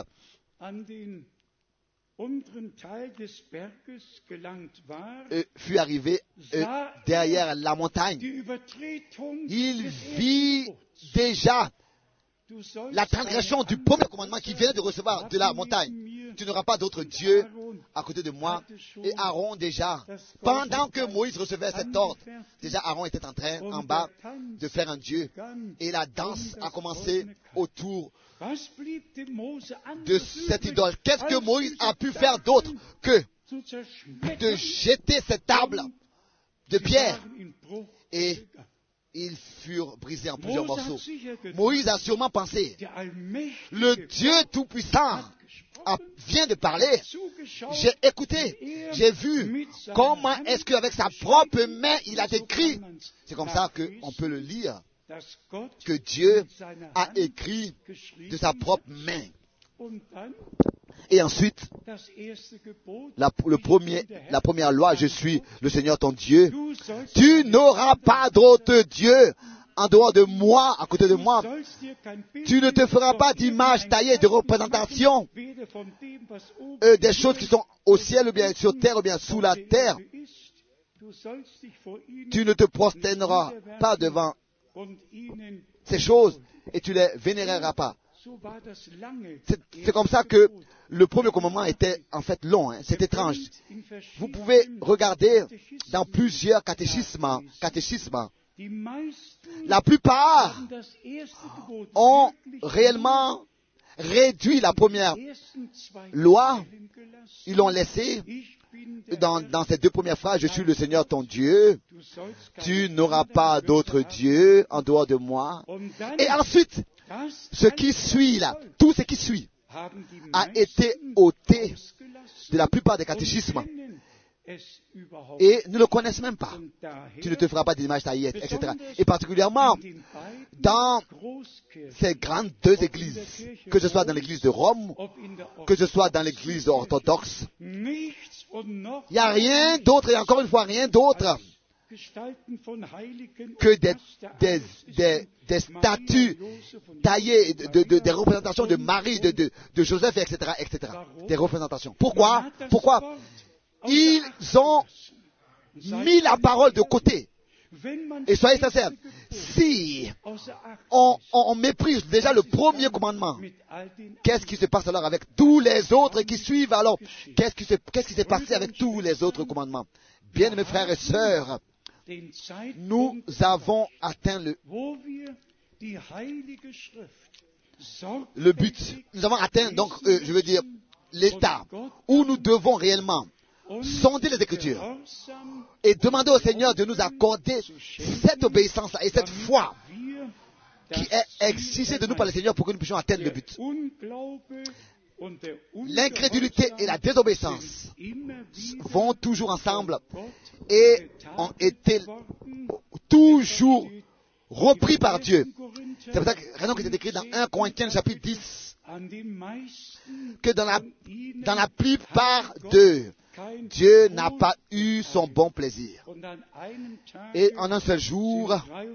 Euh, fut arrivé euh, derrière la montagne, il vit déjà la transgression du premier commandement qu'il venait de recevoir de la montagne. Tu n'auras pas d'autre Dieu à côté de moi. Et Aaron déjà, pendant que Moïse recevait cet ordre, déjà Aaron était en train en bas de faire un Dieu. Et la danse a commencé autour de cette idole. Qu'est-ce que Moïse a pu faire d'autre que de jeter cet arbre de pierre? Et ils furent brisés en plusieurs morceaux. Moïse a sûrement pensé, le Dieu Tout-Puissant a, vient de parler. J'ai écouté, j'ai vu comment est-ce qu'avec sa propre main il a écrit. C'est comme ça qu'on peut le lire, que Dieu a écrit de sa propre main. Et ensuite, la, le premier, la première loi, je suis le Seigneur ton Dieu. Tu n'auras pas d'autre Dieu en dehors de moi, à côté de moi. Tu ne te feras pas d'image taillée de représentation euh, des choses qui sont au ciel ou bien sur terre ou bien sous la terre. Tu ne te prosterneras pas devant ces choses et tu les vénéreras pas. C'est, c'est comme ça que le premier commandement était en fait long. Hein. C'est étrange. Vous pouvez regarder dans plusieurs catéchismes. catéchismes. La plupart ont réellement réduit la première loi. Ils l'ont laissé dans, dans ces deux premières phrases. Je suis le Seigneur ton Dieu. Tu n'auras pas d'autre Dieu en dehors de moi. Et ensuite, ce qui suit là, tout ce qui suit a été ôté de la plupart des catéchismes et ne le connaissent même pas. Tu ne te feras pas d'image taillée, et cetera. Et particulièrement dans ces grandes deux églises, que ce soit dans l'église de Rome, que ce soit dans l'église orthodoxe, il n'y a rien d'autre, et encore une fois rien d'autre, que des, des, des, des statues taillées, de, de, de, des représentations de Marie, de, de, de Joseph, et cetera, et cetera. Des représentations. Pourquoi? Pourquoi? Ils ont mis la parole de côté. Et soyez sincères, si on, on, on méprise déjà le premier commandement, qu'est-ce qui se passe alors avec tous les autres qui suivent alors? Qu'est-ce qui, se, qu'est-ce qui s'est passé avec tous les autres commandements? Bien, mes frères et sœurs, nous avons atteint le, le but. Nous avons atteint, donc, euh, je veux dire, l'état où nous devons réellement sonder les Écritures et demander au Seigneur de nous accorder cette obéissance et cette foi qui est exigée de nous par le Seigneur pour que nous puissions atteindre le but. L'incrédulité et la désobéissance vont toujours ensemble et ont été toujours repris par Dieu. C'est pour ça que raison que c'est écrit dans premier Corinthiens chapitre dix que dans la, dans la plupart d'eux, Dieu n'a pas eu son bon plaisir. Et en un seul jour,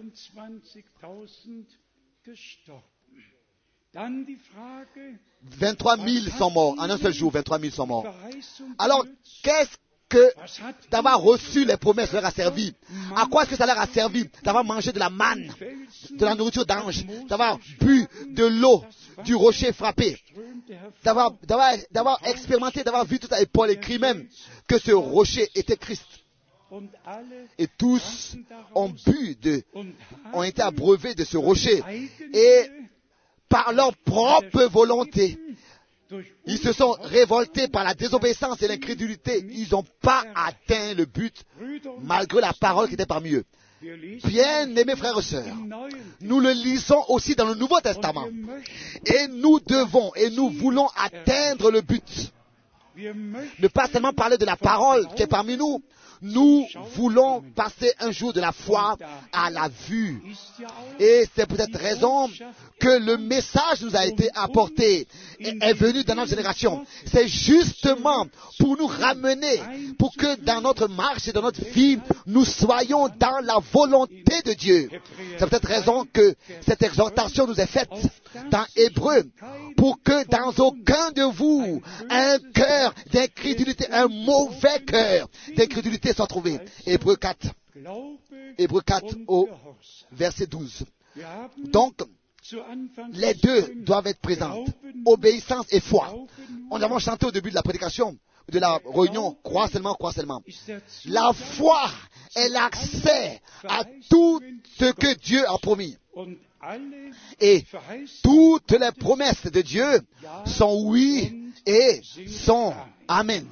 vingt-trois mille sont morts. En un seul jour, vingt-trois mille sont morts. Alors, qu'est-ce que d'avoir reçu les promesses leur a servi? À quoi est-ce que ça leur a servi d'avoir mangé de la manne, de la nourriture d'ange, d'avoir bu de l'eau du rocher frappé, d'avoir, d'avoir, d'avoir expérimenté, d'avoir vu tout ça? Et Paul écrit même que ce rocher était Christ. Et tous ont bu de, ont été abreuvés de ce rocher. Et par leur propre volonté, ils se sont révoltés par la désobéissance et l'incrédulité. Ils n'ont pas atteint le but malgré la parole qui était parmi eux. Bien-aimés frères et sœurs, nous le lisons aussi dans le Nouveau Testament. Et nous devons et nous voulons atteindre le but. Ne pas seulement parler de la parole qui est parmi nous, nous voulons passer un jour de la foi à la vue. Et c'est pour cette raison que le message nous a été apporté et est venu dans notre génération. C'est justement pour nous ramener, pour que dans notre marche et dans notre vie, nous soyons dans la volonté de Dieu. C'est pour cette raison que cette exhortation nous est faite dans Hébreu, pour que dans aucun de vous, un cœur d'incrédulité, un mauvais cœur d'incrédulité soit trouvé. Hébreu quatre. Hébreu quatre au verset douze. Donc, les deux doivent être présentes. Obéissance et foi. On avons chanté au début de la prédication, de la réunion, crois seulement, crois seulement. La foi est l'accès à tout ce que Dieu a promis. Et toutes les promesses de Dieu sont oui et sont amen.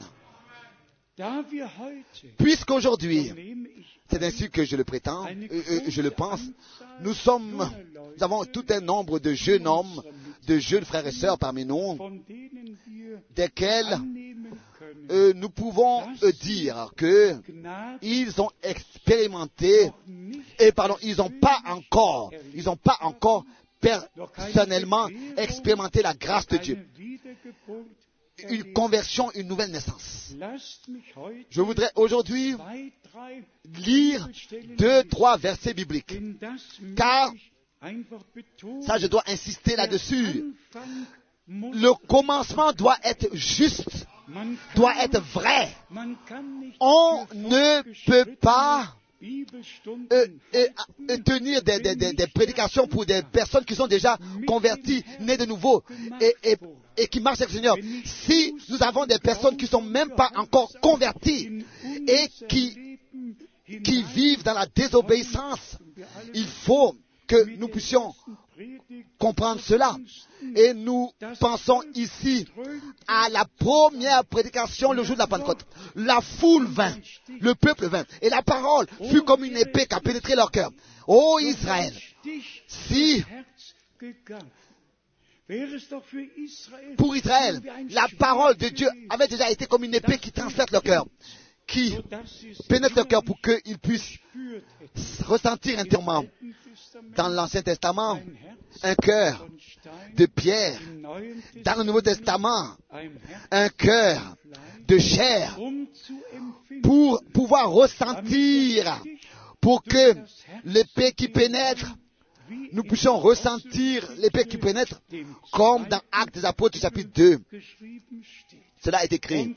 Puisqu'aujourd'hui, c'est ainsi que je le prétends, euh, je le pense, nous sommes, nous avons tout un nombre de jeunes hommes, de jeunes frères et sœurs parmi nous, desquels euh, nous pouvons euh, dire que ils ont expérimenté, et pardon, ils n'ont pas encore, ils n'ont pas encore personnellement expérimenté la grâce de Dieu. Une conversion, une nouvelle naissance. Je voudrais aujourd'hui lire deux, trois versets bibliques, car ça, je dois insister là-dessus. Le commencement doit être juste, doit être vrai. On ne peut pas Euh, euh, euh, tenir des, des, des, des prédications pour des personnes qui sont déjà converties, nées de nouveau et, et, et qui marchent avec le Seigneur. Si nous avons des personnes qui ne sont même pas encore converties et qui, qui vivent dans la désobéissance, il faut que nous puissions comprendre cela. Et nous pensons ici à la première prédication le jour de la Pentecôte. La foule vint, le peuple vint, et la parole fut comme une épée qui a pénétré leur cœur. Ô Israël, si pour Israël, la parole de Dieu avait déjà été comme une épée qui transperce leur cœur, qui pénètre leur cœur pour qu'ils puissent ressentir intérieurement dans l'Ancien Testament un cœur de pierre, dans le Nouveau Testament un cœur de chair, pour pouvoir ressentir, pour que l'épée qui pénètre, nous puissions ressentir l'épée qui pénètre, comme dans Actes des Apôtres chapitre deux. Cela est écrit.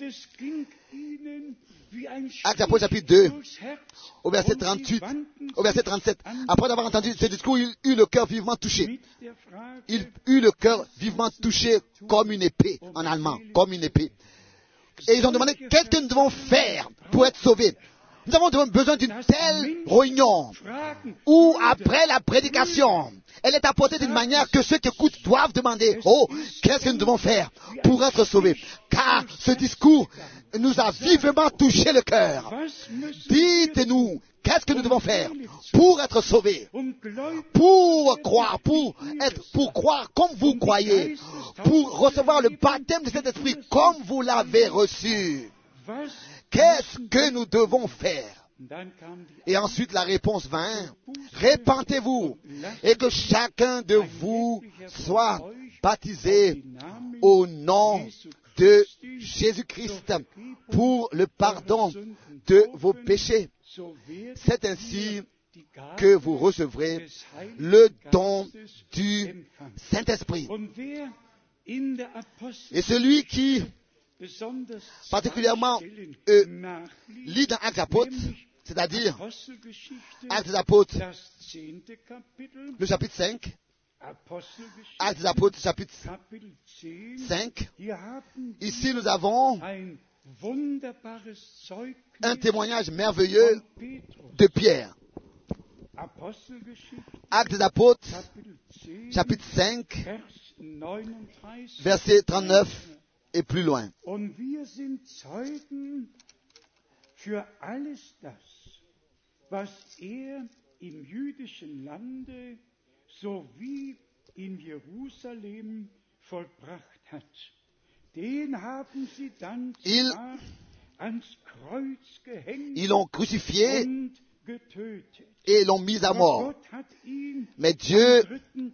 Actes des Apôtres chapitre deux, au verset trente-huit, au verset trente-sept. Après avoir entendu ce discours, il eut le cœur vivement touché. Il eut le cœur vivement touché comme une épée, en allemand, comme une épée. Et ils ont demandé, qu'est-ce que nous devons faire pour être sauvés? Nous avons besoin d'une telle réunion où, après la prédication, elle est apportée d'une manière que ceux qui écoutent doivent demander, oh, qu'est-ce que nous devons faire pour être sauvés? Car ce discours nous a vivement touché le cœur. Dites-nous, qu'est-ce que nous devons faire pour être sauvés? Pour croire, pour être, pour croire comme vous croyez, pour recevoir le baptême de cet esprit comme vous l'avez reçu. Qu'est-ce que nous devons faire? Et ensuite la réponse vint, répentez-vous et que chacun de vous soit baptisé au nom de Jésus-Christ pour le pardon de vos péchés. C'est ainsi que vous recevrez le don du Saint-Esprit. Et celui qui particulièrement euh, lit dans Actes des Apôtres, c'est-à-dire Actes des Apôtres, le chapitre cinq, Actes des Apôtres, chapitre cinq, ici nous avons un témoignage merveilleux de Pierre. Actes des Apôtres, chapitre cinq, verset trente-neuf et plus loin. Und wir sind Zeugen für alles das, was er im jüdischen Lande sowie in Jerusalem vollbracht hat. Den haben sie dann zwar ans Kreuz gehängt ils l'ont crucifié und getötet. Et l'ont mis à mort. Mais Dieu,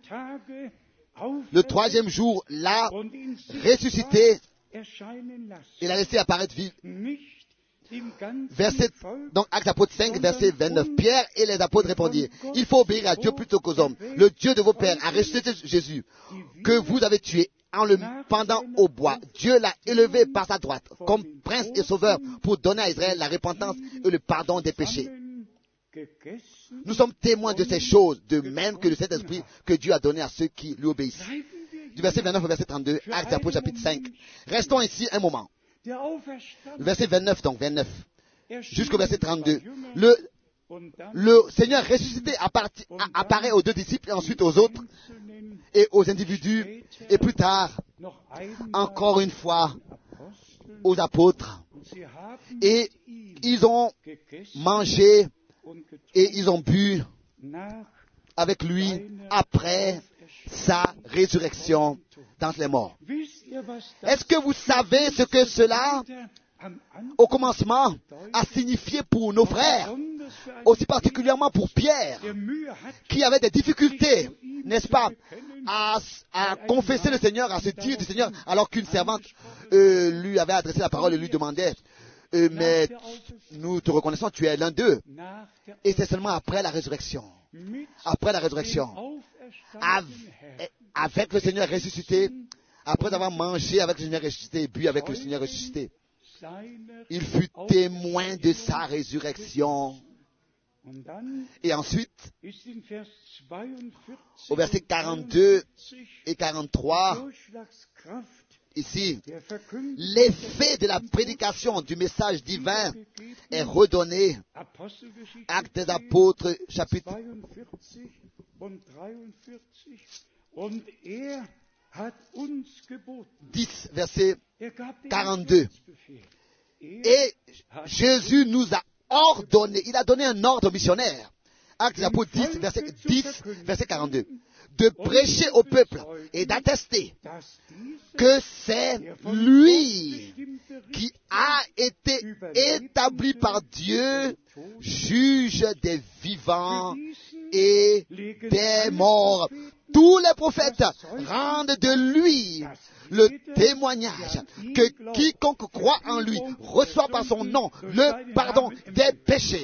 le troisième jour, l'a ressuscité et l'a laissé apparaître vivant. Verset, donc Actes apôtres cinq, verset vingt-neuf. Pierre et les apôtres répondirent, il faut obéir à Dieu plutôt qu'aux hommes. Le Dieu de vos pères a ressuscité Jésus, que vous avez tué en le pendant au bois. Dieu l'a élevé par sa droite, comme prince et sauveur, pour donner à Israël la repentance et le pardon des péchés. Nous sommes témoins de ces choses, de même que de cet esprit que Dieu a donné à ceux qui lui obéissent. Du verset vingt-neuf au verset trente-deux, Actes apôtres chapitre cinq. Restons ici un moment. Le verset vingt-neuf, donc vingt-neuf, jusqu'au verset trente-deux. Le, le Seigneur ressuscité apparti- a- apparaît aux deux disciples et ensuite aux autres et aux individus et plus tard, encore une fois, aux apôtres. Et ils ont mangé et ils ont bu avec lui après sa résurrection d'entre les morts. Est-ce que vous savez ce que cela, au commencement, a signifié pour nos frères, aussi particulièrement pour Pierre, qui avait des difficultés, n'est-ce pas, à, à confesser le Seigneur, à se dire du Seigneur, alors qu'une servante euh, lui avait adressé la parole et lui demandait euh, mais nous te reconnaissons, tu es l'un d'eux. Et c'est seulement après la résurrection, après la résurrection, avec le Seigneur ressuscité, après avoir mangé avec le Seigneur ressuscité et bu avec le Seigneur ressuscité, il fut témoin de sa résurrection. Et ensuite, au verset quarante-deux et quarante-trois, ici, l'effet de la prédication du message divin est redonné. Actes des Apôtres, chapitre dix, verset quarante-deux. Et Jésus nous a ordonné, il a donné un ordre missionnaire. Actes des Apôtres dix, verset dix, verset quarante-deux. De prêcher au peuple et d'attester que c'est lui qui a été établi par Dieu, juge des vivants et des morts. Tous les prophètes rendent de lui le témoignage que quiconque croit en lui reçoit par son nom le pardon des péchés.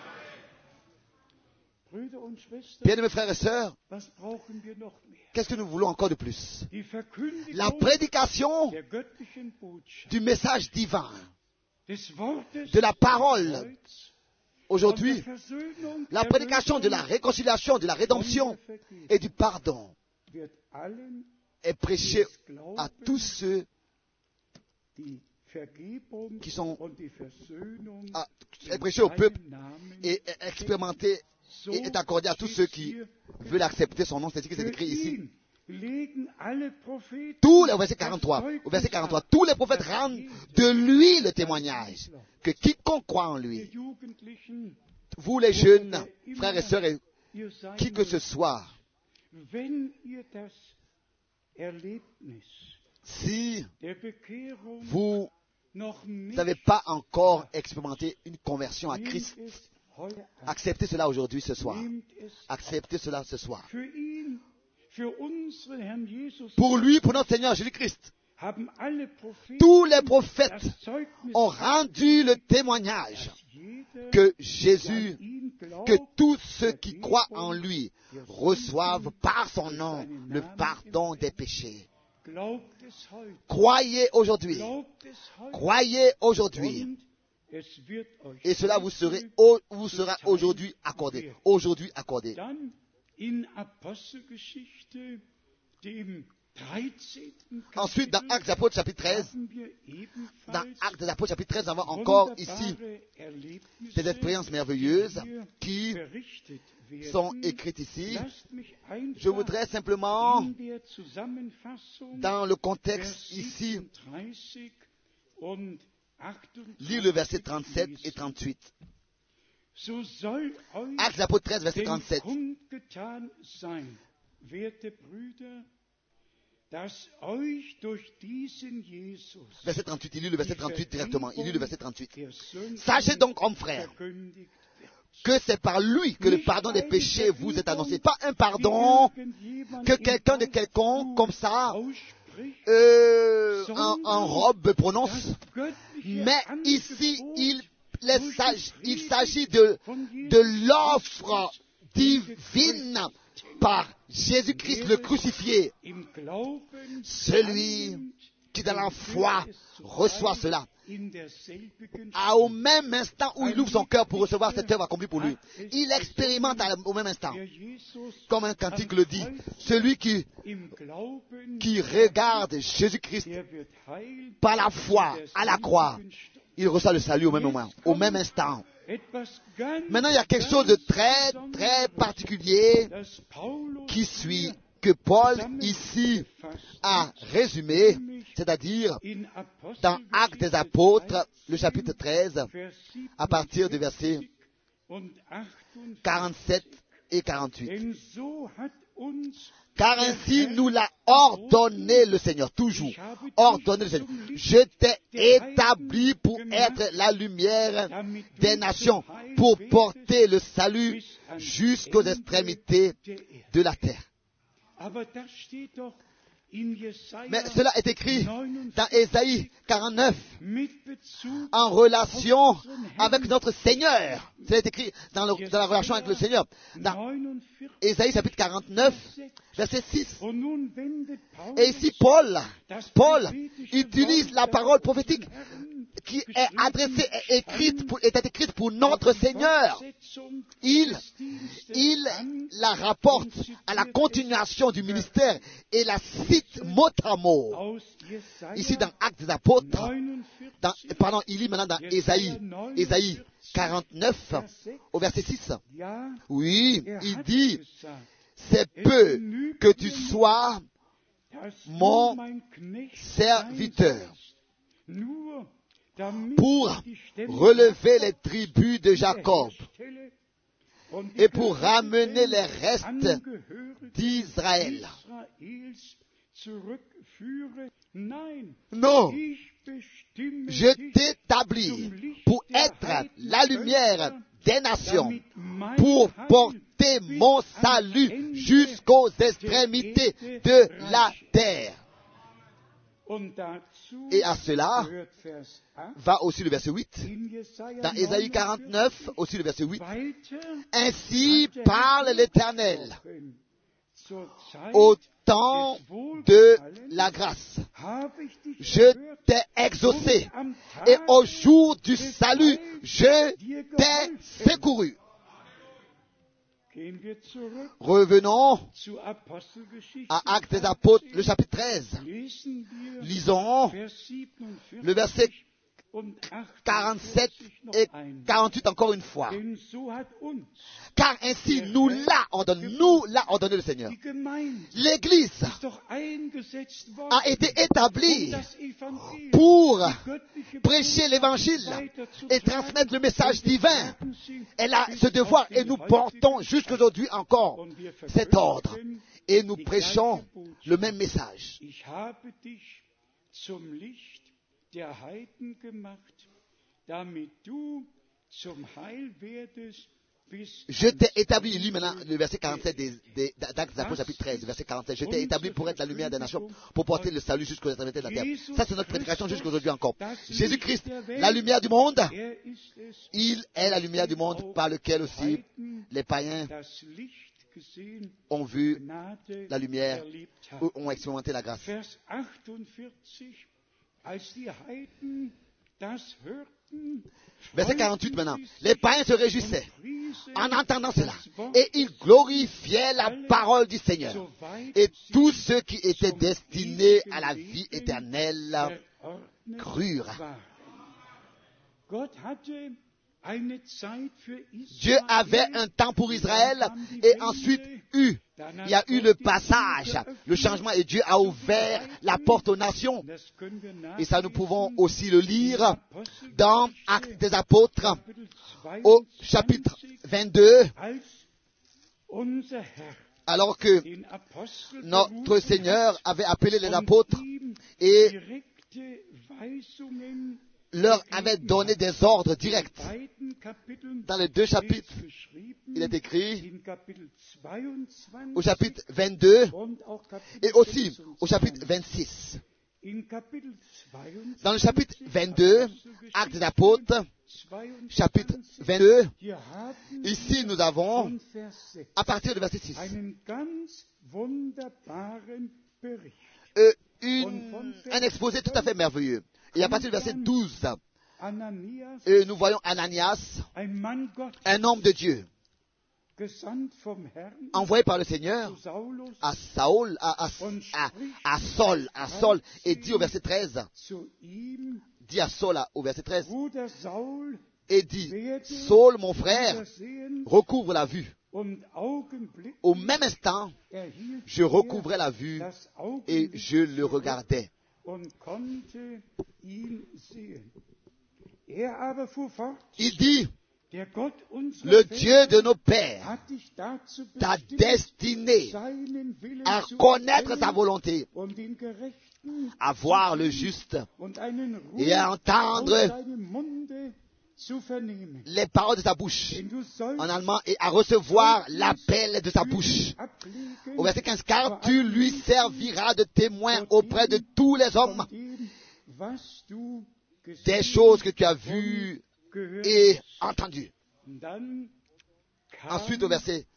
Bien mes frères et sœurs, qu'est-ce que nous voulons encore de plus? La prédication du message divin, de la parole. Aujourd'hui, la prédication de la réconciliation, de la rédemption et du pardon est prêchée à tous ceux qui sont à, est prêchée au peuple et est expérimentée et est accordée à tous ceux qui veulent accepter son nom. C'est ce qui est écrit ici. Tous les, au verset quarante-trois, au verset quarante-trois, tous les prophètes rendent de lui le témoignage que quiconque croit en lui, vous les jeunes frères et sœurs et qui que ce soit, si vous n'avez pas encore expérimenté une conversion à Christ, acceptez cela aujourd'hui, ce soir. Acceptez cela ce soir. Pour lui, pour notre Seigneur Jésus-Christ, tous les prophètes ont rendu le témoignage que Jésus, que tous ceux qui croient en lui reçoivent par son nom le pardon des péchés. Croyez aujourd'hui. Croyez aujourd'hui. Et cela vous, serez, vous sera aujourd'hui accordé. Aujourd'hui accordé. Ensuite, dans Actes des Apôtres chapitre treize, dans Actes des Apôtres chapitre treize, nous avons encore ici des expériences merveilleuses qui sont écrites ici. Je voudrais simplement, dans le contexte ici, lire le verset trente-sept et trente-huit. Actes des Apôtres treize, verset trente-sept. Verset trente-huit, il lit le verset trente-huit directement. Il lit le verset trente-huit. Sachez donc, hommes frères, que c'est par lui que le pardon des péchés vous est annoncé. Pas un pardon que quelqu'un de quelconque, comme ça, euh, en, en robe prononce. Mais ici, il, les sage, il s'agit de, de l'offre divine par Jésus-Christ le crucifié. Celui qui dans la foi reçoit cela, à, au même instant où il ouvre son cœur pour recevoir cette œuvre accomplie pour lui, il expérimente à, au même instant, comme un cantique le dit, celui qui, qui regarde Jésus-Christ par la foi à la croix, il reçoit le salut au même moment, au même instant. Maintenant, il y a quelque chose de très, très particulier qui suit, que Paul ici a résumé, c'est-à-dire dans Actes des Apôtres, le chapitre treize, à partir du verset quarante-sept et quarante-huit. Car ainsi nous l'a ordonné le Seigneur, toujours ordonné le Seigneur. Je t'ai établi pour être la lumière des nations, pour porter le salut jusqu'aux extrémités de la terre. Mais cela est écrit dans Ésaïe quarante-neuf, en relation avec notre Seigneur. Cela est écrit dans, le, dans la relation avec le Seigneur. Dans Ésaïe chapitre quarante-neuf, verset six. Et ici, Paul, Paul utilise la parole prophétique qui est adressée, est écrite pour, est écrite pour notre Seigneur. Il, il la rapporte à la continuation du ministère et la cite mot à mot. Ici dans Actes des Apôtres, dans, pardon, il lit maintenant dans Ésaïe, Ésaïe quarante-neuf, au verset six. Oui, il dit, c'est peu que tu sois mon serviteur pour relever les tribus de Jacob et pour ramener les restes d'Israël. Non, je t'établis pour être la lumière des nations, pour porter mon salut jusqu'aux extrémités de la terre. Et à cela va aussi le verset huit. Dans Ésaïe quarante-neuf, aussi le verset huit. Ainsi parle l'Éternel au temps de la grâce. Je t'ai exaucé et au jour du salut, je t'ai secouru. Revenons à Actes des Apôtres, le chapitre treize. Lisons le verset quarante-sept et quarante-huit encore une fois. Car ainsi nous l'a ordonné, nous l'a ordonné le Seigneur. L'Église a été établie pour prêcher l'Évangile et transmettre le message divin. Elle a ce devoir et nous portons jusqu'aujourd'hui encore cet ordre. Et nous prêchons le même message. Der Heiden gemacht, damit du zum Heil werdest, bis je t'ai établi, il lit maintenant le verset quarante-sept des, des, d'Actes des Apôtres chapitre treize, verset quarante-sept. Je t'ai établi pour être la lumière des nations, pour porter le salut jusqu'aux extrémités de la terre. Ça, c'est notre prédication jusqu'aujourd'hui encore. Jésus-Christ, la lumière du monde, il est la lumière du monde par lequel aussi les païens ont vu la lumière, ou ont expérimenté la grâce. Verset quarante-huit maintenant. Les païens se réjouissaient en entendant cela et ils glorifiaient la parole du Seigneur. Et tous ceux qui étaient destinés à la vie éternelle crurent. Dieu avait un temps pour Israël et ensuite eu, il y a eu le passage, le changement et Dieu a ouvert la porte aux nations. Et ça nous pouvons aussi le lire dans Actes des Apôtres au chapitre vingt-deux. Alors que notre Seigneur avait appelé les apôtres et leur avait donné des ordres directs. Dans les deux chapitres, il est écrit au chapitre vingt-deux et aussi au chapitre vingt-six. Dans le chapitre vingt-deux, Actes des Apôtres, chapitre vingt-deux, ici nous avons, à partir du verset six, euh, une, un exposé tout à fait merveilleux. Et à partir du verset douze, et nous voyons Ananias, un homme de Dieu, envoyé par le Seigneur à Saul, à, à, à, à Saul, à Saul, et dit au verset treize, dit à Saul au verset treize, et dit, Saul, mon frère, recouvre la vue. Au même instant, je recouvrais la vue et je le regardais. Il dit, le Dieu de nos pères t'a destiné à connaître sa volonté, à voir le juste et à entendre les paroles de sa bouche en allemand et à recevoir l'appel de sa bouche. Au verset quinze, car tu lui serviras de témoin auprès de tous les hommes des choses que tu as vues et entendues. Ensuite, au verset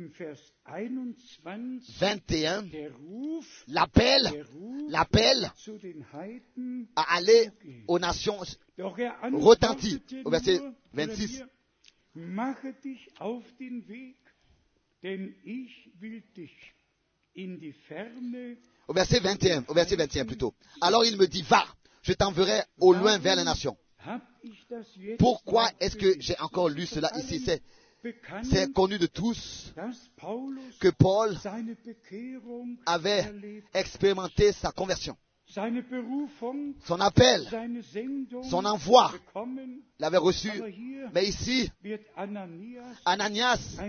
vingt et un, l'appel, l'appel à aller aux nations retentit. Au verset vingt-six, au verset vingt et un, au verset vingt et un plutôt. Alors il me dit, va, je t'enverrai au loin vers les nations. Pourquoi est-ce que j'ai encore lu cela ici? C'est, c'est connu de tous que Paul avait expérimenté sa conversion. Son appel, son envoi, l'avait reçu. Mais ici, Ananias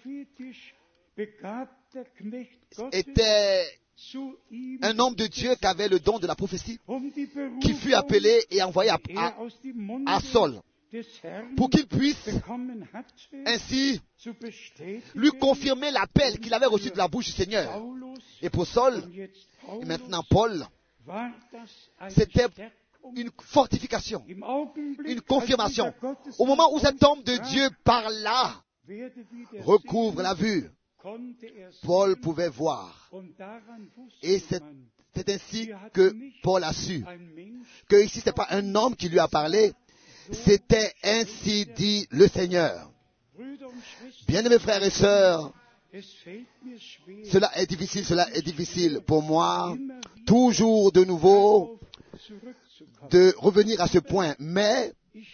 était un homme de Dieu qui avait le don de la prophétie, qui fut appelé et envoyé à, à, à Saul pour qu'il puisse ainsi lui confirmer l'appel qu'il avait reçu de la bouche du Seigneur. Et pour Saul, et maintenant Paul, c'était une fortification, une confirmation. Au moment où cet homme de Dieu parla, recouvre la vue, Paul pouvait voir. Et c'est, c'est ainsi que Paul a su que ici, ce n'est pas un homme qui lui a parlé, c'était ainsi dit le Seigneur. Bien-aimés frères et sœurs, cela est difficile, cela est difficile pour moi, toujours de nouveau, de revenir à ce point. Mais,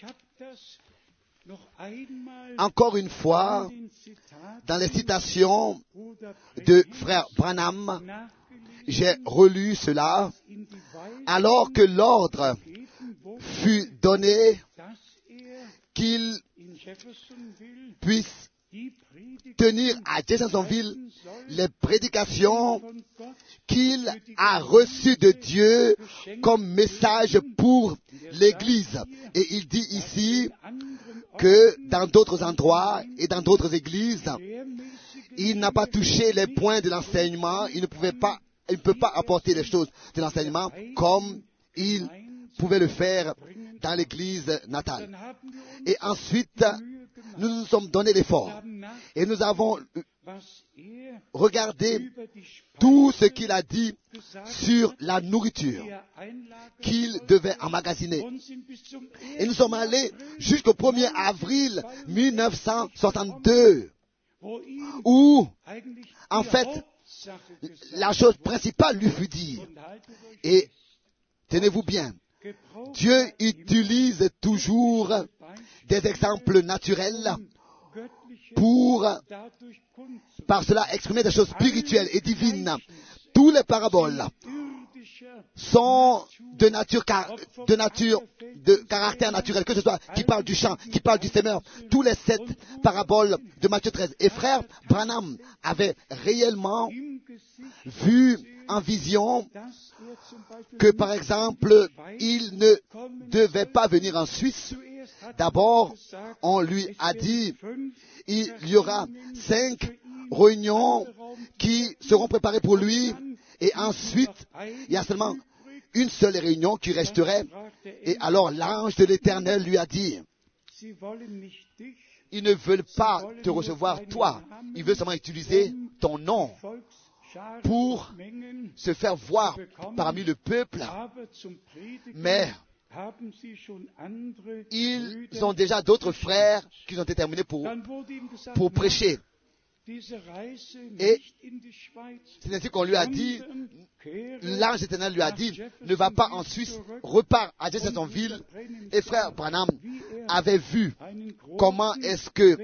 encore une fois, dans les citations de frère Branham, j'ai relu cela, alors que l'ordre fut donné qu'il puisse tenir à Jeffersonville les prédications qu'il a reçues de Dieu comme message pour l'Église. Et il dit ici que dans d'autres endroits et dans d'autres églises, il n'a pas touché les points de l'enseignement, il ne pouvait pas, il ne peut pas apporter les choses de l'enseignement comme il pouvait le faire dans l'église natale. Et ensuite, nous nous sommes donné l'effort et nous avons regardé tout ce qu'il a dit sur la nourriture qu'il devait emmagasiner. Et nous sommes allés jusqu'au premier avril mille neuf cent soixante-deux, où, en fait, la chose principale lui fut dit. Et tenez-vous bien, Dieu utilise toujours des exemples naturels pour, par cela, exprimer des choses spirituelles et divines. Tous les paraboles sont de nature, de nature, de caractère naturel, que ce soit qui parle du champ, qui parle du semeur, tous les sept paraboles de Matthieu treize. Et frère Branham avait réellement vu en vision que, par exemple, il ne devait pas venir en Suisse. D'abord, on lui a dit, il y aura cinq réunions qui seront préparées pour lui, et ensuite, il y a seulement une seule réunion qui resterait. Et alors l'ange de l'Éternel lui a dit, ils ne veulent pas te recevoir toi, ils veulent seulement utiliser ton nom pour se faire voir parmi le peuple, mais ils ont déjà d'autres frères qui ont été terminés pour, pour prêcher. Et c'est ainsi qu'on lui a dit, l'ange éternel lui a dit, ne va pas en Suisse, repars à Jeffersonville. Et frère Branham avait vu comment est-ce que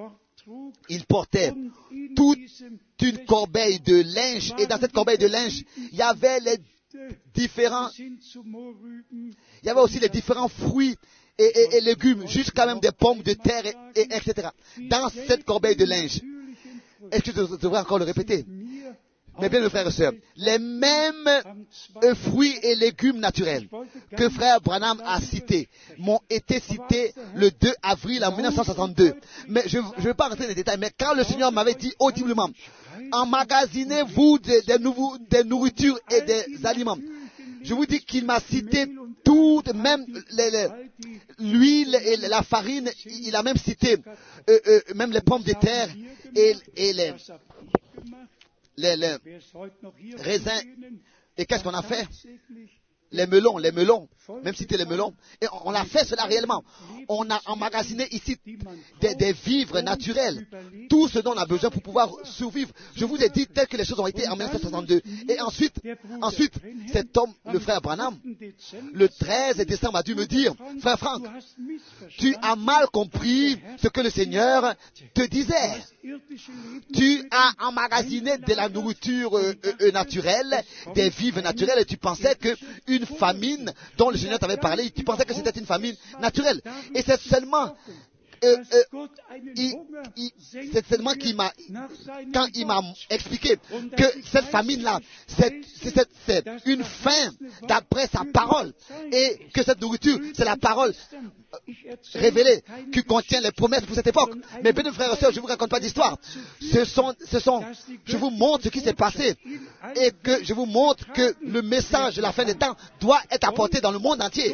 il portait toute une corbeille de linge, et dans cette corbeille de linge, il y avait les différents, il y avait aussi les différents fruits et, et, et légumes, jusqu'à même des pommes de terre, et, et, etc. Dans cette corbeille de linge. Est-ce que je devrais encore le répéter? Mais bien, mes frères et sœurs, les mêmes euh, fruits et légumes naturels que frère Branham a cités m'ont été cités le deux avril en mille neuf cent soixante-deux. Mais je ne vais pas rentrer dans les détails, mais quand le Seigneur m'avait dit audiblement, emmagasinez-vous des, des, nouveaux, des nourritures et des aliments, je vous dis qu'il m'a cité toutes, même les, les, l'huile et la farine, il a même cité euh, euh, même les pommes de terre et, et les... Les, les raisins. Et qu'est-ce qu'on a fait? Les melons, les melons, même si c'était les melons. Et on, on a fait cela réellement. On a emmagasiné ici des, des vivres naturels. Tout ce dont on a besoin pour pouvoir survivre. Je vous ai dit tel que les choses ont été en mille neuf cent soixante-deux. Et ensuite, ensuite, cet homme, le frère Branham, le treize décembre a dû me dire, frère Franck, tu as mal compris ce que le Seigneur te disait. Tu as emmagasiné de la nourriture euh, euh, naturelle, des vivres naturels, et tu pensais que une famine dont le Seigneur t'avait parlé, tu pensais que c'était une famine naturelle. Et c'est seulement, euh, euh, il, il, c'est seulement qu'il m'a, quand il m'a expliqué que cette famine-là, c'est, c'est, c'est une faim d'après sa parole, et que cette nourriture, c'est la parole révélée qui contient les promesses pour cette époque. Mais bien, frères et sœurs, je ne vous raconte pas d'histoire. Ce sont, ce sont, je vous montre ce qui s'est passé, et que je vous montre que le message de la fin des temps doit être apporté dans le monde entier.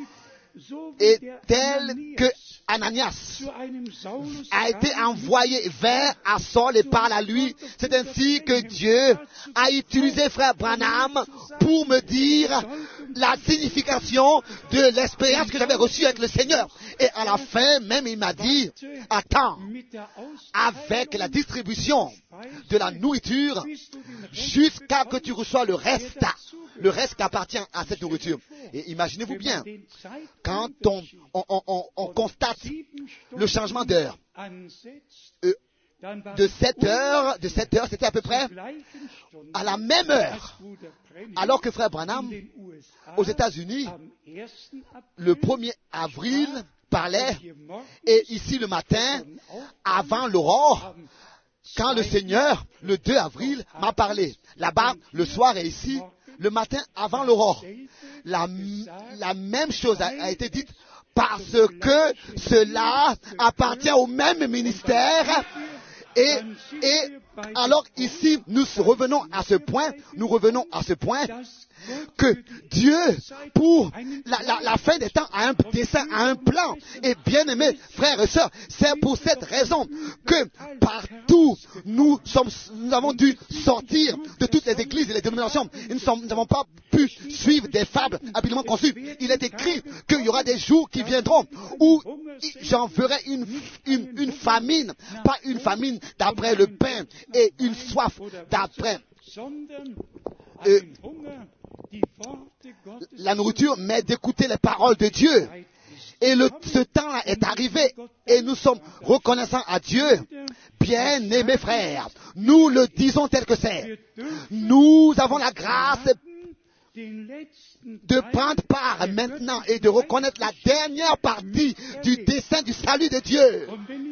Et tel que Ananias a été envoyé vers à Saul et parle à lui, c'est ainsi que Dieu a utilisé frère Branham pour me dire la signification de l'expérience que j'avais reçue avec le Seigneur. Et à la fin même, il m'a dit, attends, avec la distribution de la nourriture, jusqu'à que tu reçois le reste, le reste qui appartient à cette nourriture. Et imaginez-vous bien, quand on, on, on, on constate le changement d'heure, euh, de sept heures, de sept heures, c'était à peu près à la même heure, alors que frère Branham, aux États-Unis, le premier avril, parlait, et ici le matin, avant l'aurore, quand le Seigneur, le deux avril, m'a parlé. Là-bas, le soir et ici, le matin avant l'aurore. La, la même chose a, a été dite parce que cela appartient au même ministère. Et, et alors ici, nous revenons à ce point, nous revenons à ce point que Dieu, pour la, la, la fin des temps, a un dessein, a un plan. Et bien aimés, frères et sœurs, c'est pour cette raison que partout, nous sommes, nous avons dû sortir de toutes les églises et les dénominations. Nous n'avons pas pu suivre des fables habilement conçues. Il est écrit qu'il y aura des jours qui viendront où j'enverrai une, une, une famine, pas une famine d'après le pain et une soif d'après euh, la nourriture, mais d'écouter les paroles de Dieu. Et le, ce temps-là est arrivé et nous sommes reconnaissants à Dieu. Bien-aimés frères, nous le disons tel que c'est. Nous avons la grâce de prendre part maintenant et de reconnaître la dernière partie du dessein du salut de Dieu.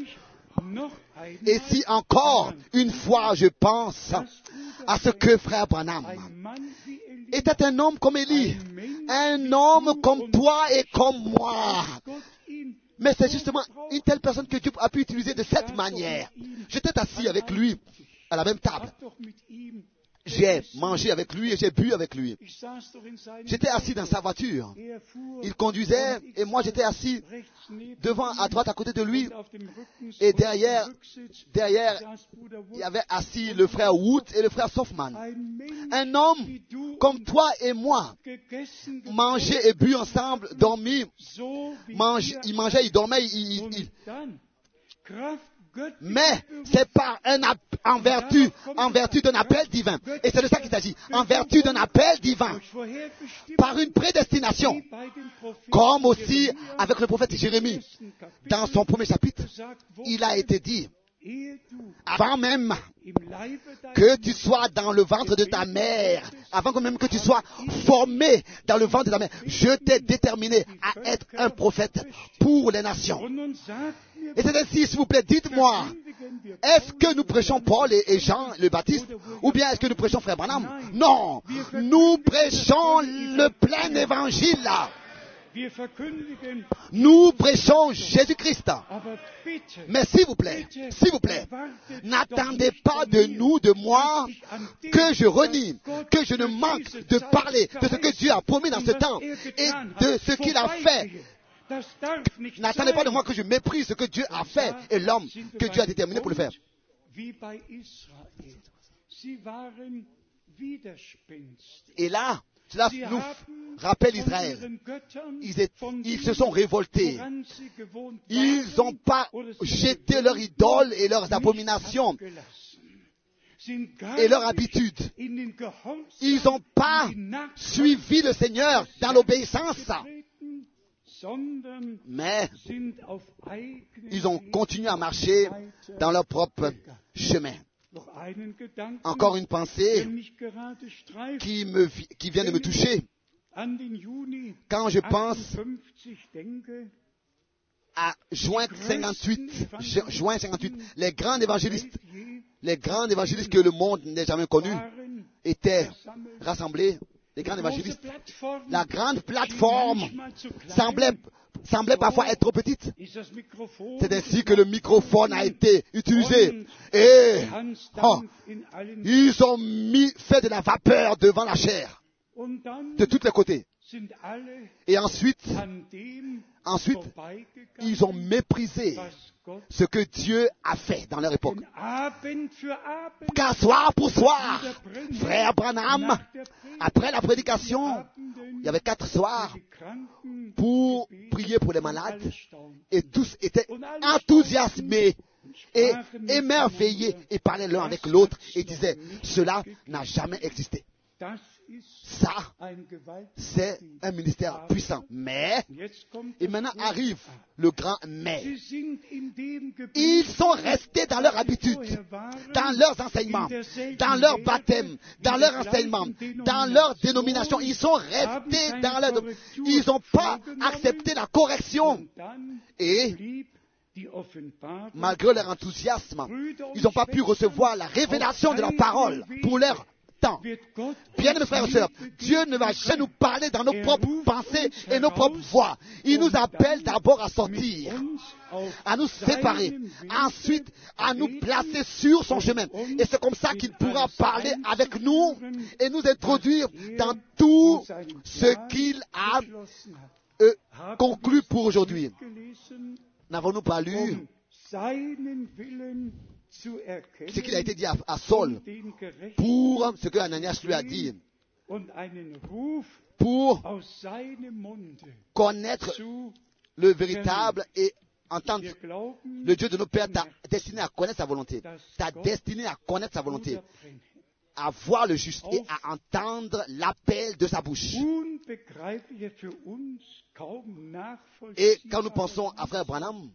Et si encore une fois je pense à ce que frère Branham était un homme comme Élie, un homme comme toi et comme moi. Mais c'est justement une telle personne que Dieu a pu utiliser de cette manière. J'étais assis avec lui à la même table. J'ai mangé avec lui et j'ai bu avec lui. J'étais assis dans sa voiture. Il conduisait et moi j'étais assis devant, à droite, à côté de lui. Et derrière, derrière, il y avait assis le frère Wood et le frère Softman. Un homme comme toi et moi, mangeait et bu ensemble, dormi, mange, il mangeait, il dormait, il, il, il Mais c'est par un app- en vertu, en vertu d'un appel divin. Et c'est de ça qu'il s'agit. En vertu d'un appel divin. Par une prédestination. Comme aussi avec le prophète Jérémie. Dans son premier chapitre, il a été dit, avant même que tu sois dans le ventre de ta mère, avant même que tu sois formé dans le ventre de ta mère, je t'ai déterminé à être un prophète pour les nations. Et c'est ainsi, s'il vous plaît, dites-moi, est-ce que nous prêchons Paul et, et Jean le Baptiste, ou bien est-ce que nous prêchons Frère Branham? Non, nous prêchons le plein évangile là. Nous prêchons Jésus-Christ. Mais s'il vous plaît, s'il vous plaît, n'attendez pas de nous, de moi, que je renie, que je ne manque de parler de ce que Dieu a promis dans ce temps et de ce qu'il a fait. N'attendez pas de moi que je méprise ce que Dieu a fait et l'homme que Dieu a déterminé pour le faire. Et là, cela nous rappelle Israël. Ils, est, ils se sont révoltés. Ils n'ont pas jeté leurs idoles et leurs abominations et leurs habitudes. Ils n'ont pas suivi le Seigneur dans l'obéissance. Mais ils ont continué à marcher dans leur propre chemin. Encore une pensée qui, me, qui vient de me toucher. Quand je pense à juin cinquante-huit, juin cinquante-huit, les grands évangélistes, les grands évangélistes que le monde n'ait jamais connus étaient rassemblés. Les grands évangélistes. La grande plateforme semblait, semblait parfois être trop petite. C'est ainsi que le microphone a été utilisé. Et oh, ils ont mis, fait de la vapeur devant la chair. De tous les côtés. Et ensuite, ensuite, ils ont méprisé ce que Dieu a fait dans leur époque. Car soir pour soir, frère Branham, après la prédication, il y avait quatre soirs pour prier pour les malades et tous étaient enthousiasmés et émerveillés et parlaient l'un avec l'autre et disaient, cela n'a jamais existé. Ça, c'est un ministère puissant. Mais, et maintenant arrive le grand mais. Ils sont restés dans leur habitude, dans leurs enseignements, dans leur baptême, dans leur enseignement, dans leur dénomination. Ils sont restés dans leur... Ils n'ont pas accepté la correction. Et, malgré leur enthousiasme, ils n'ont pas pu recevoir la révélation de la parole pour leur temps. Bien mes frères et sœurs, Dieu ne va jamais nous parler dans nos propres pensées et nos propres voix. Il nous appelle d'abord à sortir, à nous séparer, ensuite à nous placer sur son chemin. Et c'est comme ça qu'il pourra parler avec nous et nous introduire dans tout ce qu'il a euh, conclu pour aujourd'hui. N'avons-nous pas lu ce qu'il a été dit à, à Saul pour ce que Ananias lui a dit, pour connaître le véritable et entendre le Dieu de nos pères t'a destiné à connaître sa volonté, t'a destiné à connaître sa volonté, à voir le juste et à entendre l'appel de sa bouche. Et quand nous pensons à Frère Branham,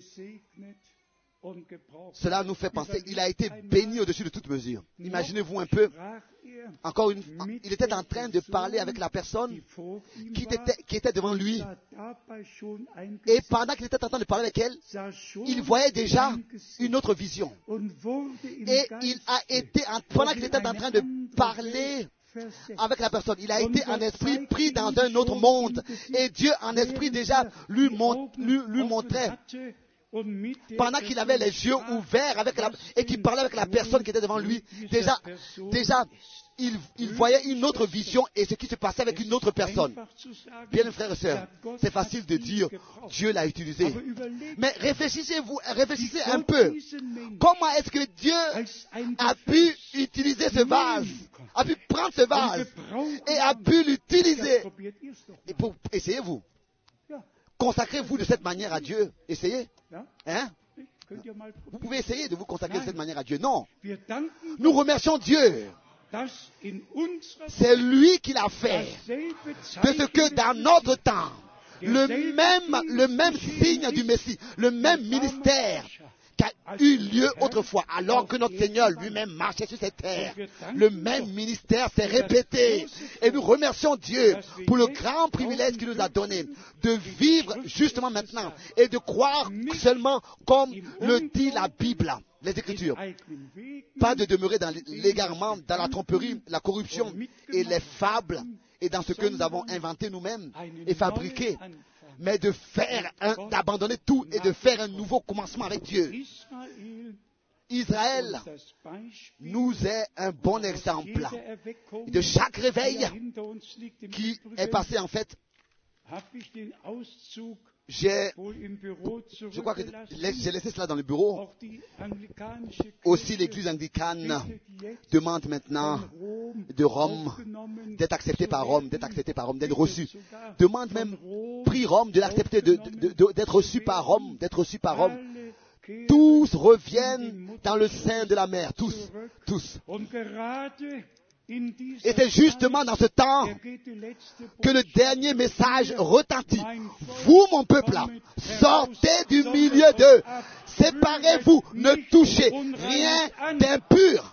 cela nous fait penser, il a été béni au-dessus de toute mesure. Imaginez-vous un peu, encore une fois, il était en train de parler avec la personne qui était, qui était devant lui. Et pendant qu'il était en train de parler avec elle, il voyait déjà une autre vision. Et il a été, pendant qu'il était en train de parler avec la personne, il a été en esprit pris dans un autre monde. Et Dieu en esprit déjà lui, mont, lui, lui montrait, pendant qu'il avait les yeux ouverts avec la, et qu'il parlait avec la personne qui était devant lui, déjà, déjà il, il voyait une autre vision et ce qui se passait avec une autre personne. Bien, frères et sœurs, c'est facile de dire Dieu l'a utilisé. Mais réfléchissez-vous, réfléchissez un peu. Comment est-ce que Dieu a pu utiliser ce vase, a pu prendre ce vase et a pu l'utiliser? Et pour, essayez-vous. Consacrez-vous de cette manière à Dieu. Essayez. Hein? Könnt ihr mal Vous probieren. pouvez essayer de vous consacrer de cette manière à Dieu. Non. Wir danken Nous Gott, remercions Dieu. dass in unserer C'est lui qui l'a fait. dasselbe De ce que Zeichen dans des notre Messias, temps, le même, le même signe du Messie, le même ministère qui a eu lieu autrefois, alors que notre Seigneur lui-même marchait sur cette terre. Le même ministère s'est répété. Et nous remercions Dieu pour le grand privilège qu'il nous a donné de vivre justement maintenant et de croire seulement comme le dit la Bible, les Écritures. eigenen Wegen Pas de demeurer dans l'égarement, dans la tromperie, la corruption et les fables et dans ce que nous avons inventé nous-mêmes et fabriqué, mais de faire un, d'abandonner tout et de faire un nouveau commencement avec Dieu. Israel Israël uns das Beispiel nous est un bon exemple jeder Erweckung, de chaque die réveil hinter uns liegt. Im qui Übrigen est passé en fait. habe ich den Auszug J'ai, wohl im Büro je crois que zurückgelassen. j'ai laissé cela dans le bureau. Auch die anglikanische Aussi Kirche l'église anglicane bittet jetzt demande maintenant von Rom de Rome aufgenommen d'être accepté zu par Rome, werden, d'être accepté par Rome, d'être bittet reçu. sogar Demande von même, Rom prie Rome de l'accepter, de, de- de- d'être reçu par Rome, d'être reçu par Rome. alle kehren Tous in reviennent die dans le sein de la mer, tous, zurück. tous. Und gerade in dieser Et c'est justement Zeit dans ce temps ergeht die letzte que le Botschaft dernier message hier. retentit. Mein Volk, Vous, mon peuple, kommet sortez heraus, du sondert milieu euch d'eux. ab, Séparez-vous, rühret ne nicht touchez Unreines rien an. d'impur.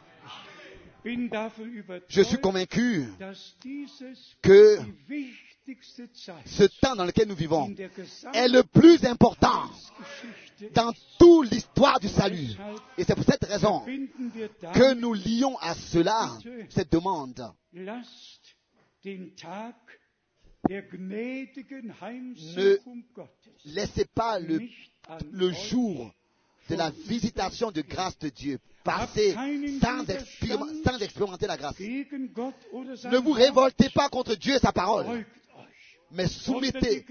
Bin davon überzeugt, Je suis convaincu dass dieses que die wichtigste Zeit ce temps dans lequel nous vivons in der est le plus important Gesamtgeschichte dans toute l'histoire du salut. Et c'est pour cette raison verbinden wir que damit, nous lions à cela cette demande. lasst den Tag der gnädigen Ne Heimsuchung Gottes laissez pas le, nicht an le euch jour de la visitation de grâce de Dieu passer sans, expérim- sans expérimenter la grâce. gegen Gott oder sein Ne vous Wort. révoltez pas contre Dieu et sa parole, Beugt euch. mais soumettez,